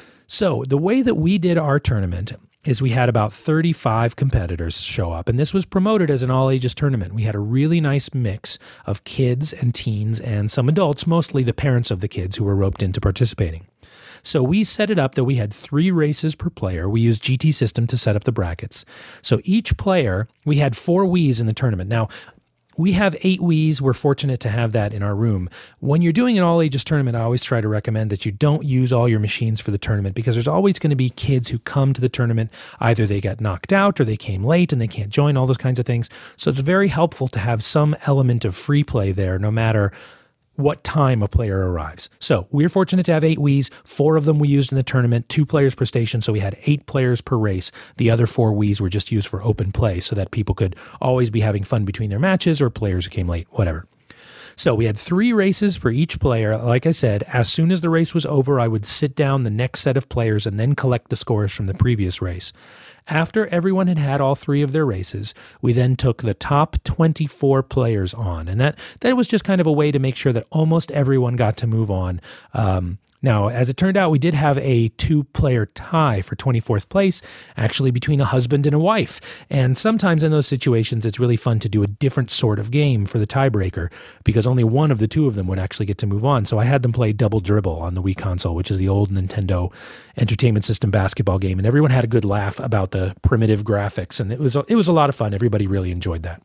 So the way that we did our tournament is we had about thirty-five competitors show up, and this was promoted as an all-ages tournament. We had a really nice mix of kids and teens and some adults, mostly the parents of the kids who were roped into participating. So we set it up that we had three races per player. We used G T System to set up the brackets. So each player, we had four Wiis in the tournament. Now, we have eight Wiis. We're fortunate to have that in our room. When you're doing an all-ages tournament, I always try to recommend that you don't use all your machines for the tournament, because there's always going to be kids who come to the tournament. Either they got knocked out or they came late and they can't join, all those kinds of things. So it's very helpful to have some element of free play there, no matter what time a player arrives. So we're fortunate to have eight Wiis. Four of them we used in the tournament, two players per station, so we had eight players per race. The other four Wiis were just used for open play so that people could always be having fun between their matches, or players who came late, whatever. So we had three races for each player. Like I said, as soon as the race was over, I would sit down the next set of players and then collect the scores from the previous race. After everyone had had all three of their races, we then took the top twenty-four players on. And that, that was just kind of a way to make sure that almost everyone got to move on. Um, Now, as it turned out, we did have a two-player tie for twenty-fourth place, actually between a husband and a wife. And sometimes in those situations, it's really fun to do a different sort of game for the tiebreaker, because only one of the two of them would actually get to move on. So I had them play Double Dribble on the Wii console, which is the old Nintendo Entertainment System basketball game. And everyone had a good laugh about the primitive graphics. And it was, it was a lot of fun. Everybody really enjoyed that.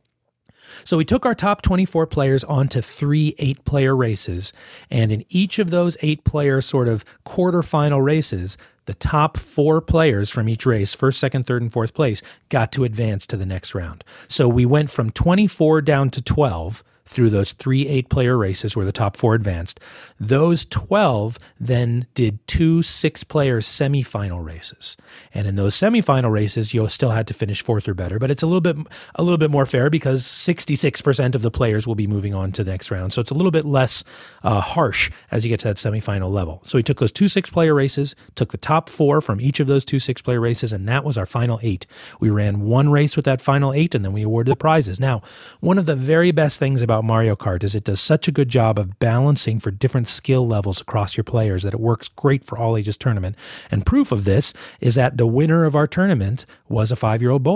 So we took our top twenty-four players onto three eight-player races, and in each of those eight-player sort of quarterfinal races, the top four players from each race, first, second, third, and fourth place, got to advance to the next round. So we went from twenty-four down to twelve through those three eight-player races where the top four advanced. Those twelve then did two six-player semifinal races. And in those semifinal races, you still had to finish fourth or better, but it's a little bit a little bit more fair because sixty-six percent of the players will be moving on to the next round. So it's a little bit less uh, harsh as you get to that semifinal level. So we took those two six-player races, took the top four from each of those two six-player races, and that was our final eight. We ran one race with that final eight, and then we awarded the prizes. Now, one of the very best things about Mario Kart is it does such a good job of balancing for different skill levels across your players that it works great for all ages tournament. And proof of this is that the winner of our tournament was a five-year-old boy.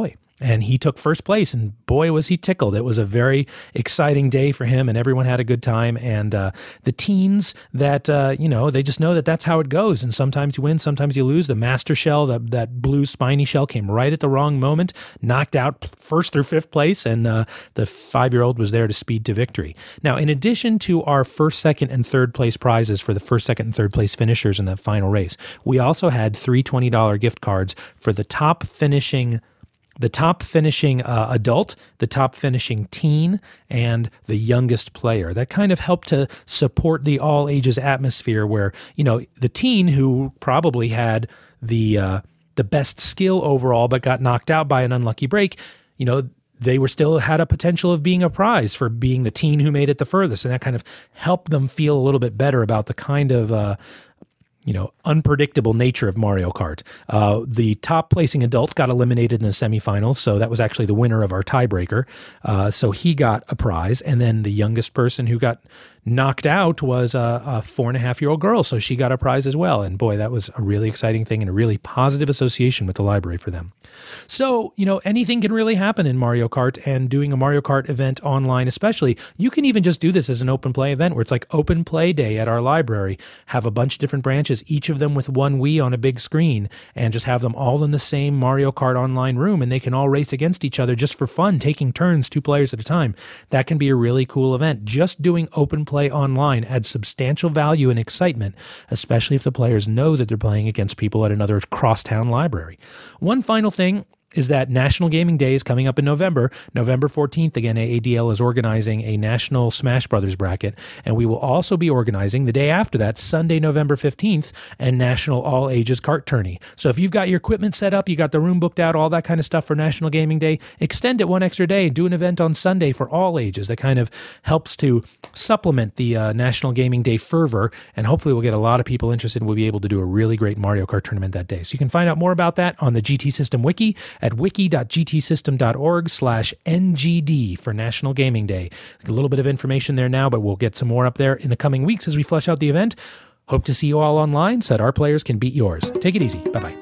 and he took first place, and boy, was he tickled. It was a very exciting day for him, and everyone had a good time. And uh, the teens that, uh, you know, they just know that that's how it goes, and sometimes you win, sometimes you lose. The master shell, the, that blue spiny shell, came right at the wrong moment, knocked out first through fifth place, and uh, the five-year-old was there to speed to victory. Now, in addition to our first, second, and third place prizes for the first, second, and third place finishers in the final race, we also had three twenty dollars gift cards for the top finishing the top finishing uh, adult, the top finishing teen, and the youngest player. That kind of helped to support the all ages atmosphere where, you know, the teen who probably had the uh, the best skill overall but got knocked out by an unlucky break, you know, they were still had a potential of being a prize for being the teen who made it the furthest. And that kind of helped them feel a little bit better about the kind of uh, you know, unpredictable nature of Mario Kart. Uh, the top placing adult got eliminated in the semifinals, so that was actually the winner of our tiebreaker. Uh, so he got a prize, and then the youngest person who got knocked out was a, a four and a half year old girl, so she got a prize as well. And boy, that was a really exciting thing and a really positive association with the library for them. So, you know, anything can really happen in Mario Kart, and doing a Mario Kart event online especially, you can even just do this as an open play event where it's like open play day at our library, have a bunch of different branches, each of them with one Wii on a big screen, and just have them all in the same Mario Kart online room, and they can all race against each other just for fun, taking turns, two players at a time. That can be a really cool event. Just doing open play online adds substantial value and excitement, especially if the players know that they're playing against people at another crosstown library. One final thing is that National Gaming Day is coming up in November. November fourteenth, again, A A D L is organizing a National Smash Brothers bracket, and we will also be organizing the day after that, Sunday, November fifteenth, a National All Ages Kart Tourney. So if you've got your equipment set up, you got the room booked out, all that kind of stuff for National Gaming Day, extend it one extra day, do an event on Sunday for all ages. That kind of helps to supplement the uh, National Gaming Day fervor, and hopefully we'll get a lot of people interested, and we'll be able to do a really great Mario Kart tournament that day. So you can find out more about that on the G T System Wiki at wiki.gtsystem.org slash NGD for National Gaming Day. A little bit of information there now, but we'll get some more up there in the coming weeks as we flesh out the event. Hope to see you all online so that our players can beat yours. Take it easy. Bye-bye.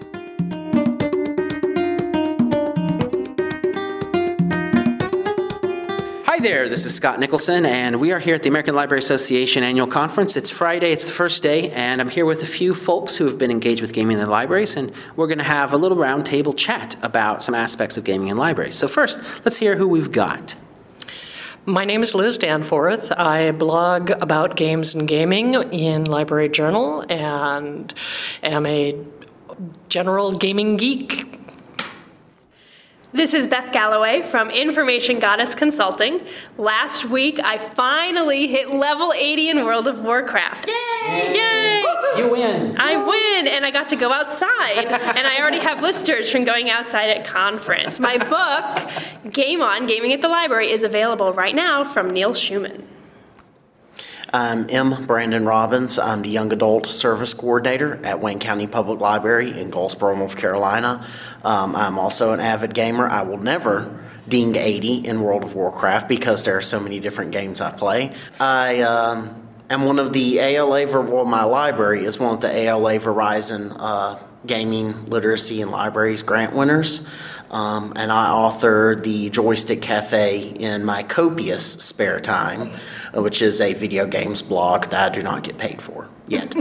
Hi there, this is Scott Nicholson, and we are here at the American Library Association Annual Conference. It's Friday, it's the first day, and I'm here with a few folks who have been engaged with gaming in the libraries, and we're going to have a little roundtable chat about some aspects of gaming in libraries. So first, let's hear who we've got. My name is Liz Danforth. I blog about games and gaming in Library Journal and am a general gaming geek. This is Beth Galloway from Information Goddess Consulting. Last week, I finally hit level eighty in World of Warcraft. Yay! Yay! You win. I win, and I got to go outside, and I already have blisters from going outside at conference. My book, Game On, Gaming at the Library, is available right now from Neil Schumann. I'm M. Brandon Robbins. I'm the Young Adult Service Coordinator at Wayne County Public Library in Goldsboro, North Carolina. Um, I'm also an avid gamer. I will never ding eighty in World of Warcraft because there are so many different games I play. I um, am one of the A L A, well, my library is one of the A L A Verizon uh, Gaming Literacy and Libraries grant winners. Um, and I author the Joystick Cafe in my copious spare time, which is a video games blog that I do not get paid for yet.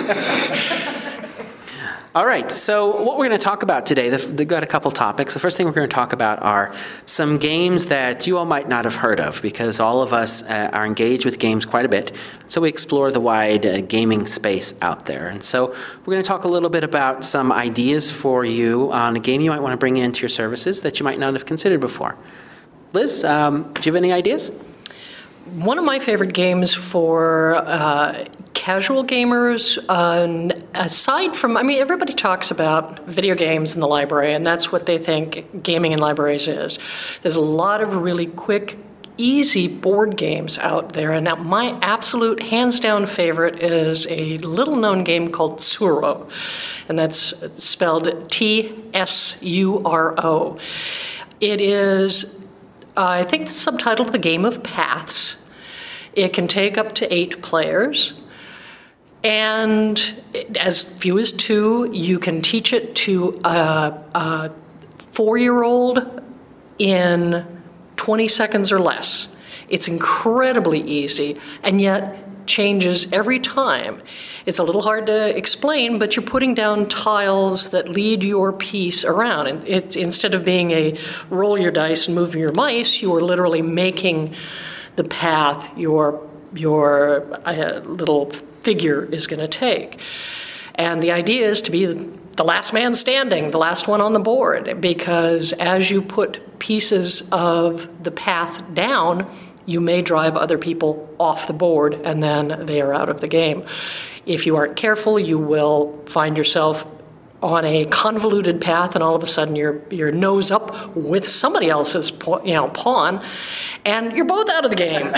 All right, so what we're going to talk about today, they've got a couple topics. The first thing we're going to talk about are some games that you all might not have heard of, because all of us uh, are engaged with games quite a bit. So we explore the wide uh, gaming space out there. And so we're going to talk a little bit about some ideas for you on a game you might want to bring into your services that you might not have considered before. Liz, um, do you have any ideas? One of my favorite games for uh, casual gamers, uh, aside from, I mean, everybody talks about video games in the library, and that's what they think gaming in libraries is. There's a lot of really quick, easy board games out there, and now my absolute hands-down favorite is a little-known game called Tsuro, and that's spelled T S U R O. It is... Uh, I think the subtitle of the Game of Paths. It can take up to eight players. And as few as two, you can teach it to a, a four-year-old in twenty seconds or less. It's incredibly easy, and yet changes every time. It's a little hard to explain, but you're putting down tiles that lead your piece around. And it, instead of being a roll your dice and moving your mice, you are literally making the path your, your uh, little figure is going to take. And the idea is to be the last man standing, the last one on the board, because as you put pieces of the path down, you may drive other people off the board, and then they are out of the game. If you aren't careful, you will find yourself on a convoluted path, and all of a sudden you're, you're nose up with somebody else's you know, pawn, and you're both out of the game.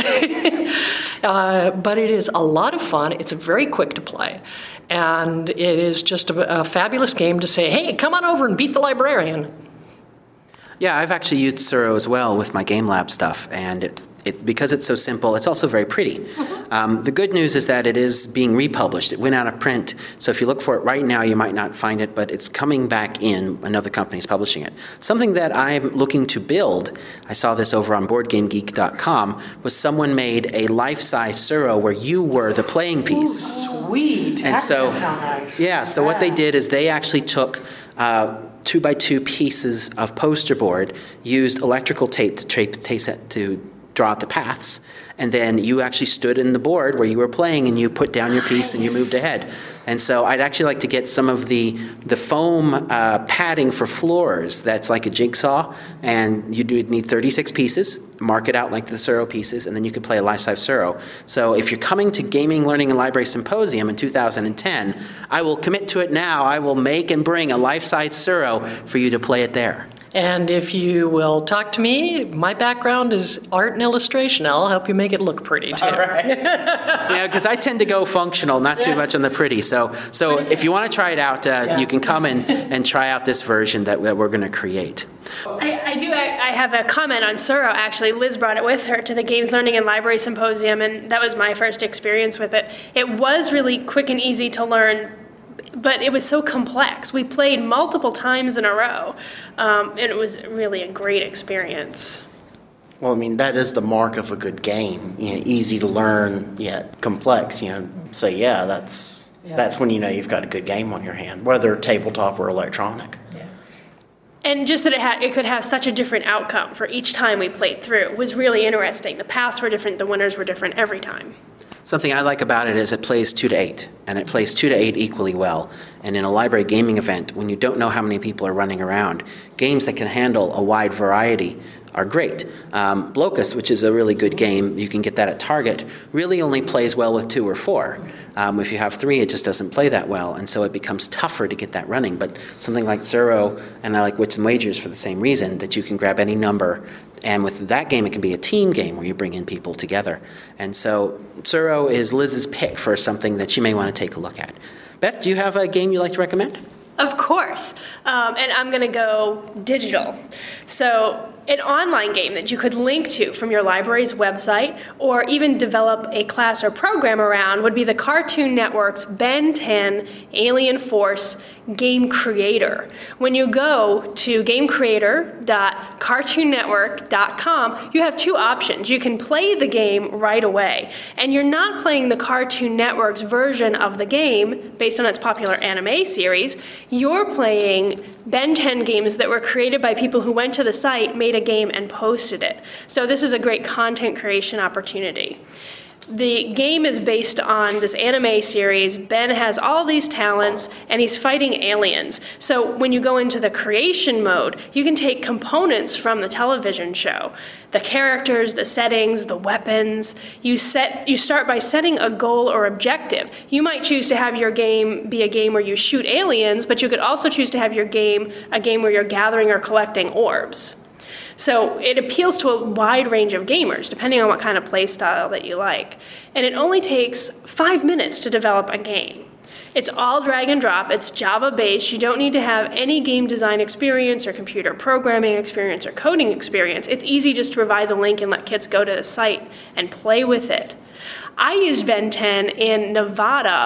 uh, but it is a lot of fun. It's very quick to play. And it is just a, a fabulous game to say, hey, come on over and beat the librarian. Yeah, I've actually used Tsuro as well with my Game Lab stuff, and it It, because it's so simple, it's also very pretty. Mm-hmm. Um, the good news is that it is being republished. It went out of print, so if you look for it right now, you might not find it, but it's coming back in. Another company is publishing it. Something that I'm looking to build, I saw this over on board game geek dot com, was someone made a life-size Tsuro where you were the playing piece. Ooh, sweet. And that so, sounds nice. Yeah, so yeah. What they did is they actually took uh, two by two pieces of poster board, used electrical tape to tape, tape to draw out the paths, and then you actually stood in the board where you were playing and you put down your piece nice. And you moved ahead. And so I'd actually like to get some of the the foam uh, padding for floors that's like a jigsaw, and you do need thirty-six pieces, mark it out like the Tsuro pieces, and then you can play a life-size Tsuro. So if you're coming to Gaming, Learning, and Library Symposium in two thousand ten, I will commit to it now. I will make and bring a life-size Tsuro for you to play it there. And if you will talk to me, my background is art and illustration. I'll help you make it look pretty, too. All right. Yeah, because I tend to go functional, not too much on the pretty. So so if you want to try it out, uh, yeah. you can come and, and try out this version that, that we're going to create. I, I do. I, I have a comment on Tsuro, actually. Liz brought it with her to the Games, Learning, and Library Symposium, and that was my first experience with it. It was really quick and easy to learn, but it was so complex. We played multiple times in a row, um, and it was really a great experience. Well, I mean, that is the mark of a good game. You know, easy to learn, yet complex. You know, so yeah, that's yeah. that's when you know you've got a good game on your hand, whether tabletop or electronic. Yeah. And just that it had, it could have such a different outcome for each time we played through was really interesting. The paths were different, the winners were different every time. Something I like about it is it plays two to eight, and it plays two to eight equally well. And in a library gaming event, when you don't know how many people are running around, games that can handle a wide variety are great. Um, Blocus, which is a really good game, you can get that at Target, really only plays well with two or four. Um, if you have three, it just doesn't play that well, and so it becomes tougher to get that running. But something like Tsuro, and I like Wits and Wagers for the same reason, that you can grab any number, and with that game, it can be a team game where you bring in people together. And so Tsuro is Liz's pick for something that you may want to take a look at. Beth, do you have a game you'd like to recommend? Of course. Um, and I'm going to go digital. So an online game that you could link to from your library's website or even develop a class or program around would be the Cartoon Network's Ben ten Alien Force Game Creator. When you go to game creator dot cartoon network dot com, you have two options. You can play the game right away, and you're not playing the Cartoon Network's version of the game based on its popular anime series. You're playing Ben ten games that were created by people who went to the site, made a game, and posted it. So this is a great content creation opportunity. The game is based on this anime series. Ben has all these talents, and he's fighting aliens. So when you go into the creation mode, you can take components from the television show, the characters, the settings, the weapons. You set. You start by setting a goal or objective. You might choose to have your game be a game where you shoot aliens, but you could also choose to have your game a game where you're gathering or collecting orbs. So it appeals to a wide range of gamers, depending on what kind of play style that you like. And it only takes five minutes to develop a game. It's all drag and drop. It's Java-based. You don't need to have any game design experience or computer programming experience or coding experience. It's easy just to provide the link and let kids go to the site and play with it. I used Ben ten in Nevada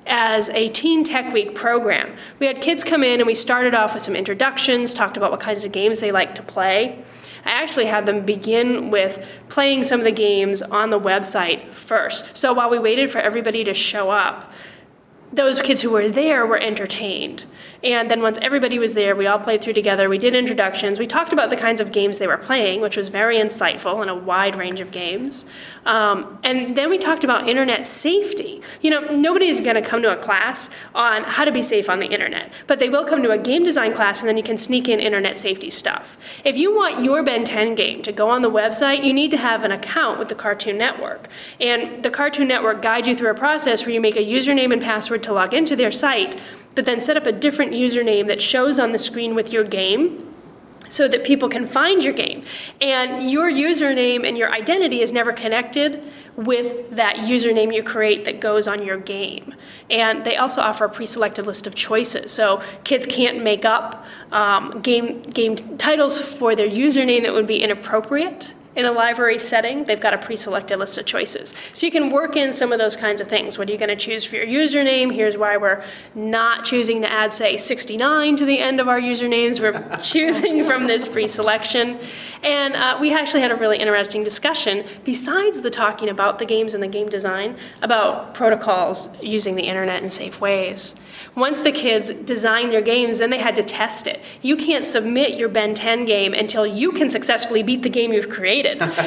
as a Teen Tech Week program. We had kids come in and we started off with some introductions, talked about what kinds of games they like to play. I actually had them begin with playing some of the games on the website first. So while we waited for everybody to show up, those kids who were there were entertained. And then once everybody was there, we all played through together, we did introductions, we talked about the kinds of games they were playing, which was very insightful in a wide range of games. Um, and then we talked about internet safety. You know, nobody's gonna come to a class on how to be safe on the internet, but they will come to a game design class and then you can sneak in internet safety stuff. If you want your Ben ten game to go on the website, you need to have an account with the Cartoon Network. And the Cartoon Network guides you through a process where you make a username and password to log into their site, but then set up a different username that shows on the screen with your game so that people can find your game. And your username and your identity is never connected with that username you create that goes on your game. And they also offer a pre-selected list of choices. So kids can't make up um, game, game titles for their username that would be inappropriate. In a library setting, they've got a pre-selected list of choices. So you can work in some of those kinds of things. What are you going to choose for your username? Here's why we're not choosing to add, say, sixty-nine to the end of our usernames. We're choosing from this pre-selection. And uh, we actually had a really interesting discussion, besides the talking about the games and the game design, about protocols using the internet in safe ways. Once the kids designed their games, then they had to test it. You can't submit your Ben ten game until you can successfully beat the game you've created.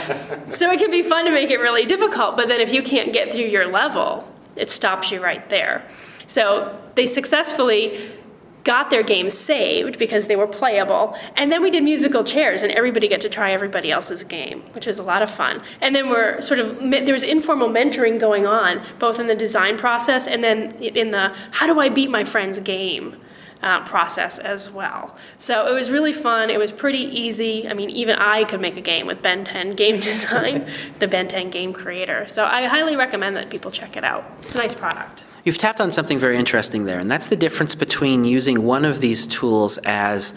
So it can be fun to make it really difficult, but then if you can't get through your level, it stops you right there. So they successfully got their games saved because they were playable, and then we did musical chairs, and everybody got to try everybody else's game, which was a lot of fun. And then we're sort of, there was informal mentoring going on, both in the design process and then in the how do I beat my friend's game uh, process as well. So it was really fun. It was pretty easy. I mean, even I could make a game with Ben ten Game Design, the Ben ten Game Creator. So I highly recommend that people check it out. It's a nice product. You've tapped on something very interesting there, and that's the difference between using one of these tools as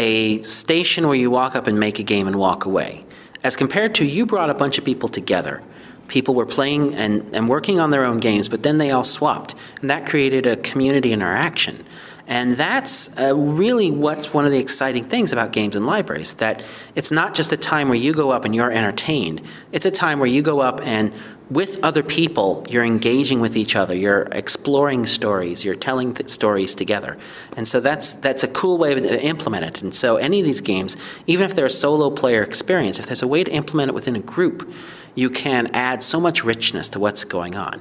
a station where you walk up and make a game and walk away, as compared to you brought a bunch of people together. People were playing and, and working on their own games, but then they all swapped, and that created a community interaction. And that's uh, really what's one of the exciting things about games and libraries, that it's not just a time where you go up and you're entertained. It's a time where you go up and with other people, you're engaging with each other, you're exploring stories, you're telling th- stories together. And so that's that's a cool way to implement it. And so any of these games, even if they're a solo player experience, if there's a way to implement it within a group, you can add so much richness to what's going on.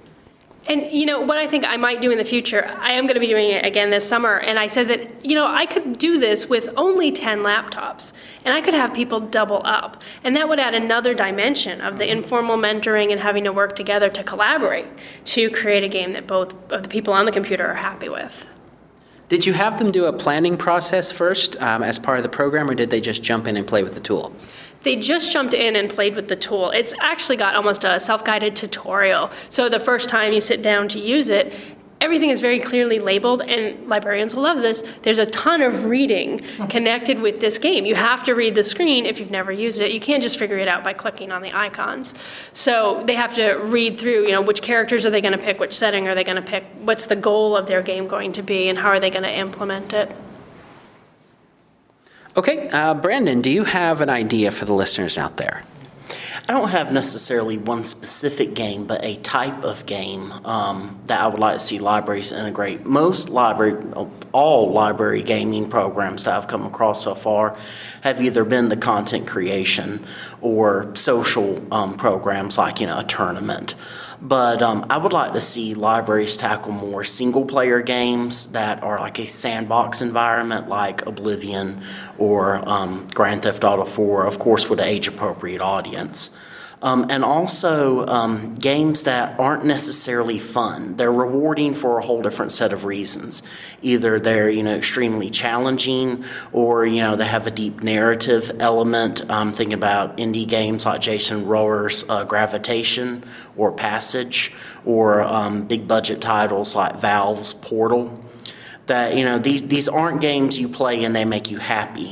And, you know, what I think I might do in the future, I am going to be doing it again this summer, and I said that, you know, I could do this with only ten laptops, and I could have people double up. And that would add another dimension of the informal mentoring and having to work together to collaborate to create a game that both of the people on the computer are happy with. Did you have them do a planning process first um, as part of the program, or did they just jump in and play with the tool? They just jumped in and played with the tool. It's actually got almost a self-guided tutorial. So the first time you sit down to use it, everything is very clearly labeled, and librarians will love this. There's a ton of reading connected with this game. You have to read the screen if you've never used it. You can't just figure it out by clicking on the icons. So they have to read through, you know, which characters are they going to pick, which setting are they going to pick, what's the goal of their game going to be, and how are they going to implement it. Okay, uh, Brandon, do you have an idea for the listeners out there? I don't have necessarily one specific game, but a type of game um, that I would like to see libraries integrate. Most library, all library gaming programs that I've come across so far have either been the content creation or social um, programs like, you know, a tournament. But um, I would like to see libraries tackle more single-player games that are like a sandbox environment, like Oblivion or um, Grand Theft Auto four, of course, with an age-appropriate audience. Um, and also um, games that aren't necessarily fun. They're rewarding for a whole different set of reasons. Either they're, you know, extremely challenging, or, you know, they have a deep narrative element. I'm thinking about indie games like Jason Rohrer's uh, Gravitation or Passage, or um, big budget titles like Valve's Portal. That, you know, these, these aren't games you play and they make you happy.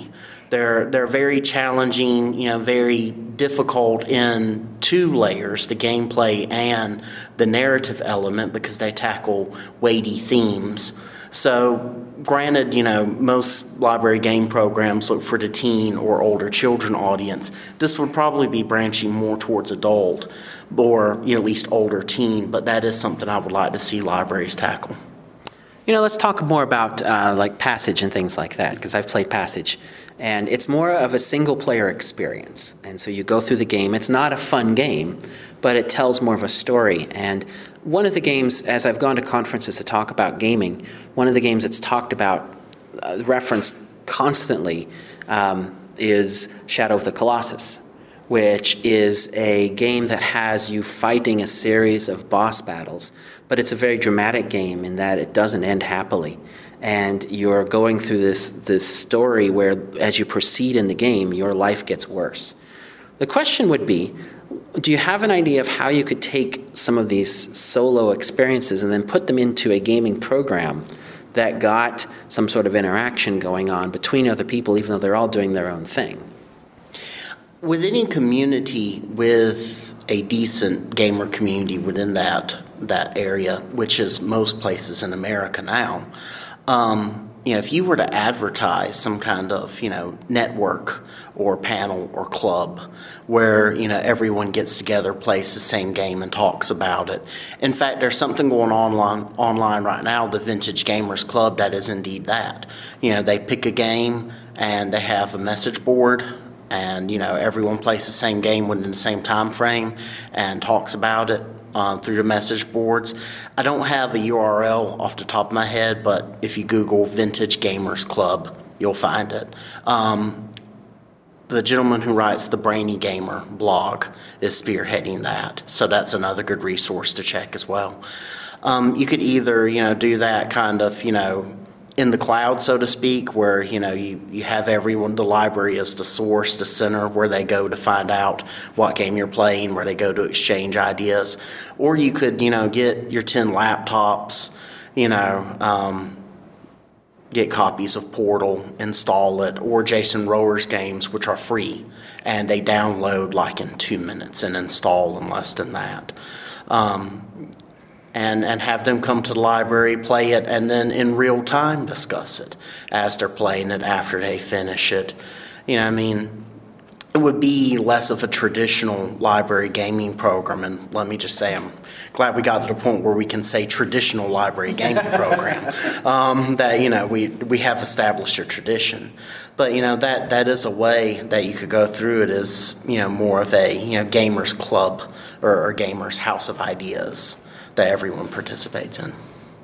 They're they're very challenging, you know, very difficult in two layers, the gameplay and the narrative element, because they tackle weighty themes. So, granted, you know, most library game programs look for the teen or older children audience. This would probably be branching more towards adult or, you know, at least older teen, but that is something I would like to see libraries tackle. You know, let's talk more about uh, like Passage and things like that, because I've played Passage. And it's more of a single-player experience. And so you go through the game. It's not a fun game, but it tells more of a story. And one of the games, as I've gone to conferences to talk about gaming, one of the games that's talked about, uh, referenced constantly, um, is Shadow of the Colossus, which is a game that has you fighting a series of boss battles. But it's a very dramatic game in that it doesn't end happily. And you're going through this this story where, as you proceed in the game, your life gets worse. The question would be, do you have an idea of how you could take some of these solo experiences and then put them into a gaming program that got some sort of interaction going on between other people, even though they're all doing their own thing? With any community with a decent gamer community within that that area, which is most places in America now, Um, you know, if you were to advertise some kind of, you know, network or panel or club where, you know, everyone gets together, plays the same game and talks about it. In fact, there's something going on online, online right now, the Vintage Gamers Club, that is indeed that. You know, they pick a game and they have a message board, and, you know, everyone plays the same game within the same time frame and talks about it Um, through the message boards. I don't have a U R L off the top of my head, but if you Google Vintage Gamers Club, you'll find it. Um, the gentleman who writes the Brainy Gamer blog is spearheading that, so that's another good resource to check as well. Um, you could either, you know, do that kind of, you know, in the cloud, so to speak, where, you know, you, you have everyone, the library is the source, the center where they go to find out what game you're playing, where they go to exchange ideas. Or you could, you know, get your ten laptops, you know, um, get copies of Portal, install it, or Jason Rower's games, which are free, and they download like in two minutes and install in less than that. Um, And, and have them come to the library, play it, and then in real time discuss it as they're playing it after they finish it. You know, I mean, it would be less of a traditional library gaming program. And let me just say, I'm glad we got to the point where we can say traditional library gaming program. Um, that, you know, we we have established a tradition. But, you know, that, that is a way that you could go through it as, you know, more of a, you know, gamers club or, or gamers house of ideas that everyone participates in.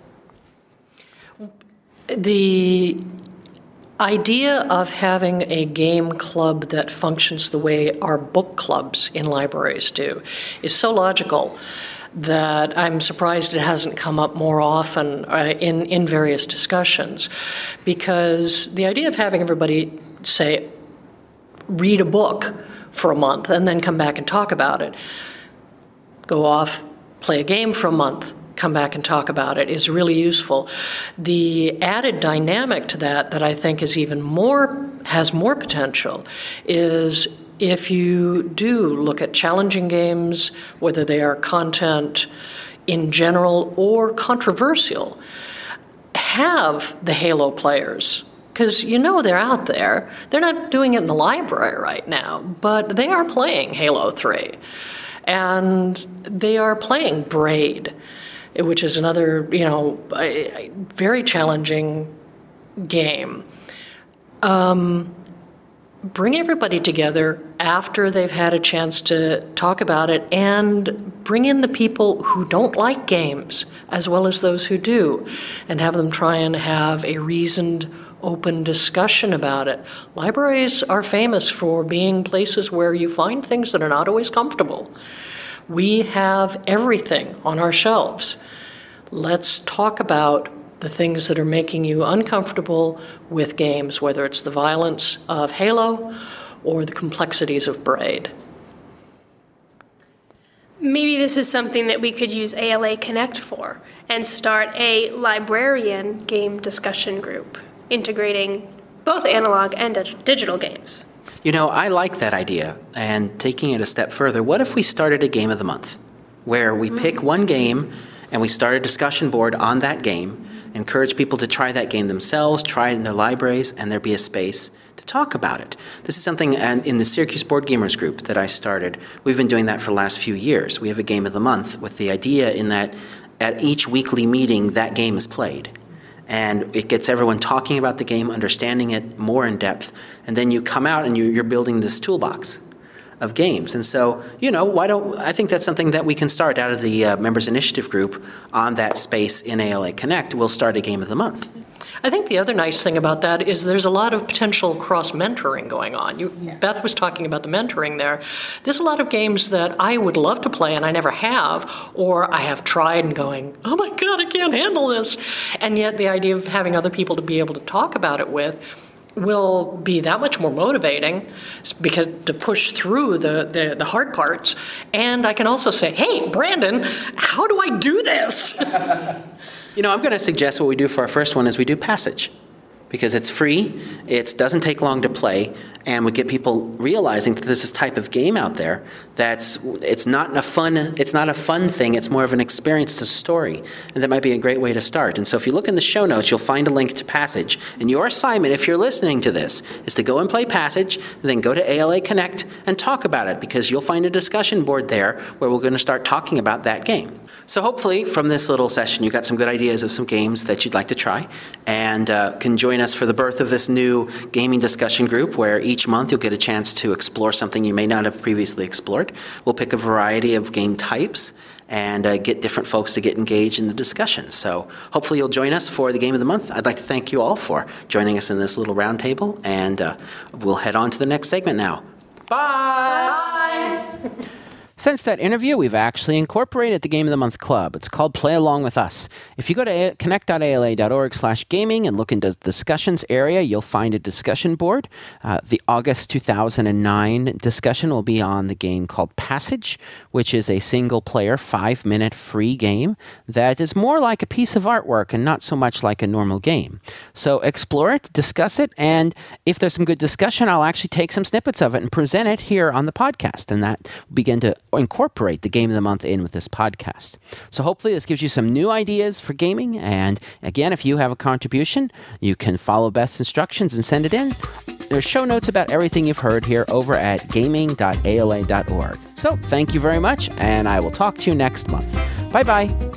The idea of having a game club that functions the way our book clubs in libraries do is so logical that I'm surprised it hasn't come up more often uh, in, in various discussions. Because the idea of having everybody, say, read a book for a month and then come back and talk about it, go off, play a game for a month, come back and talk about it, is really useful. The added dynamic to that that I think is even more, has more potential, is if you do look at challenging games, whether they are content in general or controversial, have the Halo players, because you know they're out there. They're not doing it in the library right now, but they are playing Halo three. And they are playing Braid, which is another, you know, a, a very challenging game. Um, bring everybody together after they've had a chance to talk about it, and bring in the people who don't like games as well as those who do, and have them try and have a reasoned, open discussion about it. Libraries are famous for being places where you find things that are not always comfortable. We have everything on our shelves. Let's talk about the things that are making you uncomfortable with games, whether it's the violence of Halo or the complexities of Braid. Maybe this is something that we could use A L A Connect for and start a librarian game discussion group, integrating both analog and dig- digital games. You know, I like that idea. And taking it a step further, what if we started a game of the month where we mm-hmm. pick one game and we start a discussion board on that game, encourage people to try that game themselves, try it in their libraries, and there be a space to talk about it. This is something in the Syracuse Board Gamers group that I started. We've been doing that for the last few years. We have a game of the month with the idea in that at each weekly meeting, that game is played. And it gets everyone talking about the game, understanding it more in depth, and then you come out and you're building this toolbox of games. And so, you know, why don't, I think that's something that we can start out of the uh, Members Initiative group on that space in A L A Connect. We'll start a game of the month. I think the other nice thing about that is there's a lot of potential cross-mentoring going on. You, yeah. Beth was talking about the mentoring there. There's a lot of games that I would love to play and I never have, or I have tried and going, oh my God, I can't handle this. And yet the idea of having other people to be able to talk about it with will be that much more motivating because to push through the, the, the hard parts. And I can also say, hey, Brandon, how do I do this? You know, I'm going to suggest what we do for our first one is we do Passage, because it's free, it doesn't take long to play, and we get people realizing that there's this type of game out there that's it's not a fun it's not a fun thing, it's more of an experience, it's a story, and that might be a great way to start. And so if you look in the show notes, you'll find a link to Passage. And your assignment, if you're listening to this, is to go and play Passage, and then go to A L A Connect and talk about it, because you'll find a discussion board there where we're going to start talking about that game. So hopefully from this little session you got some good ideas of some games that you'd like to try, and uh, can join us for the birth of this new gaming discussion group where each month you'll get a chance to explore something you may not have previously explored. We'll pick a variety of game types and uh, get different folks to get engaged in the discussion. So hopefully you'll join us for the Game of the Month. I'd like to thank you all for joining us in this little round table, and uh, we'll head on to the next segment now. Bye! Bye! Since that interview, we've actually incorporated the Game of the Month Club. It's called Play Along With Us. If you go to connect dot A L A dot org slash gaming and look into the discussions area, you'll find a discussion board. Uh, the August two thousand nine discussion will be on the game called Passage, which is a single-player, five-minute free game that is more like a piece of artwork and not so much like a normal game. So explore it, discuss it, and if there's some good discussion, I'll actually take some snippets of it and present it here on the podcast, and that will begin to incorporate the Game of the Month in with this podcast. So hopefully this gives you some new ideas for gaming. And again, if you have a contribution, you can follow Beth's instructions and send it in. There's show notes about everything you've heard here over at gaming dot A L A dot org. So thank you very much, and I will talk to you next month. Bye-bye.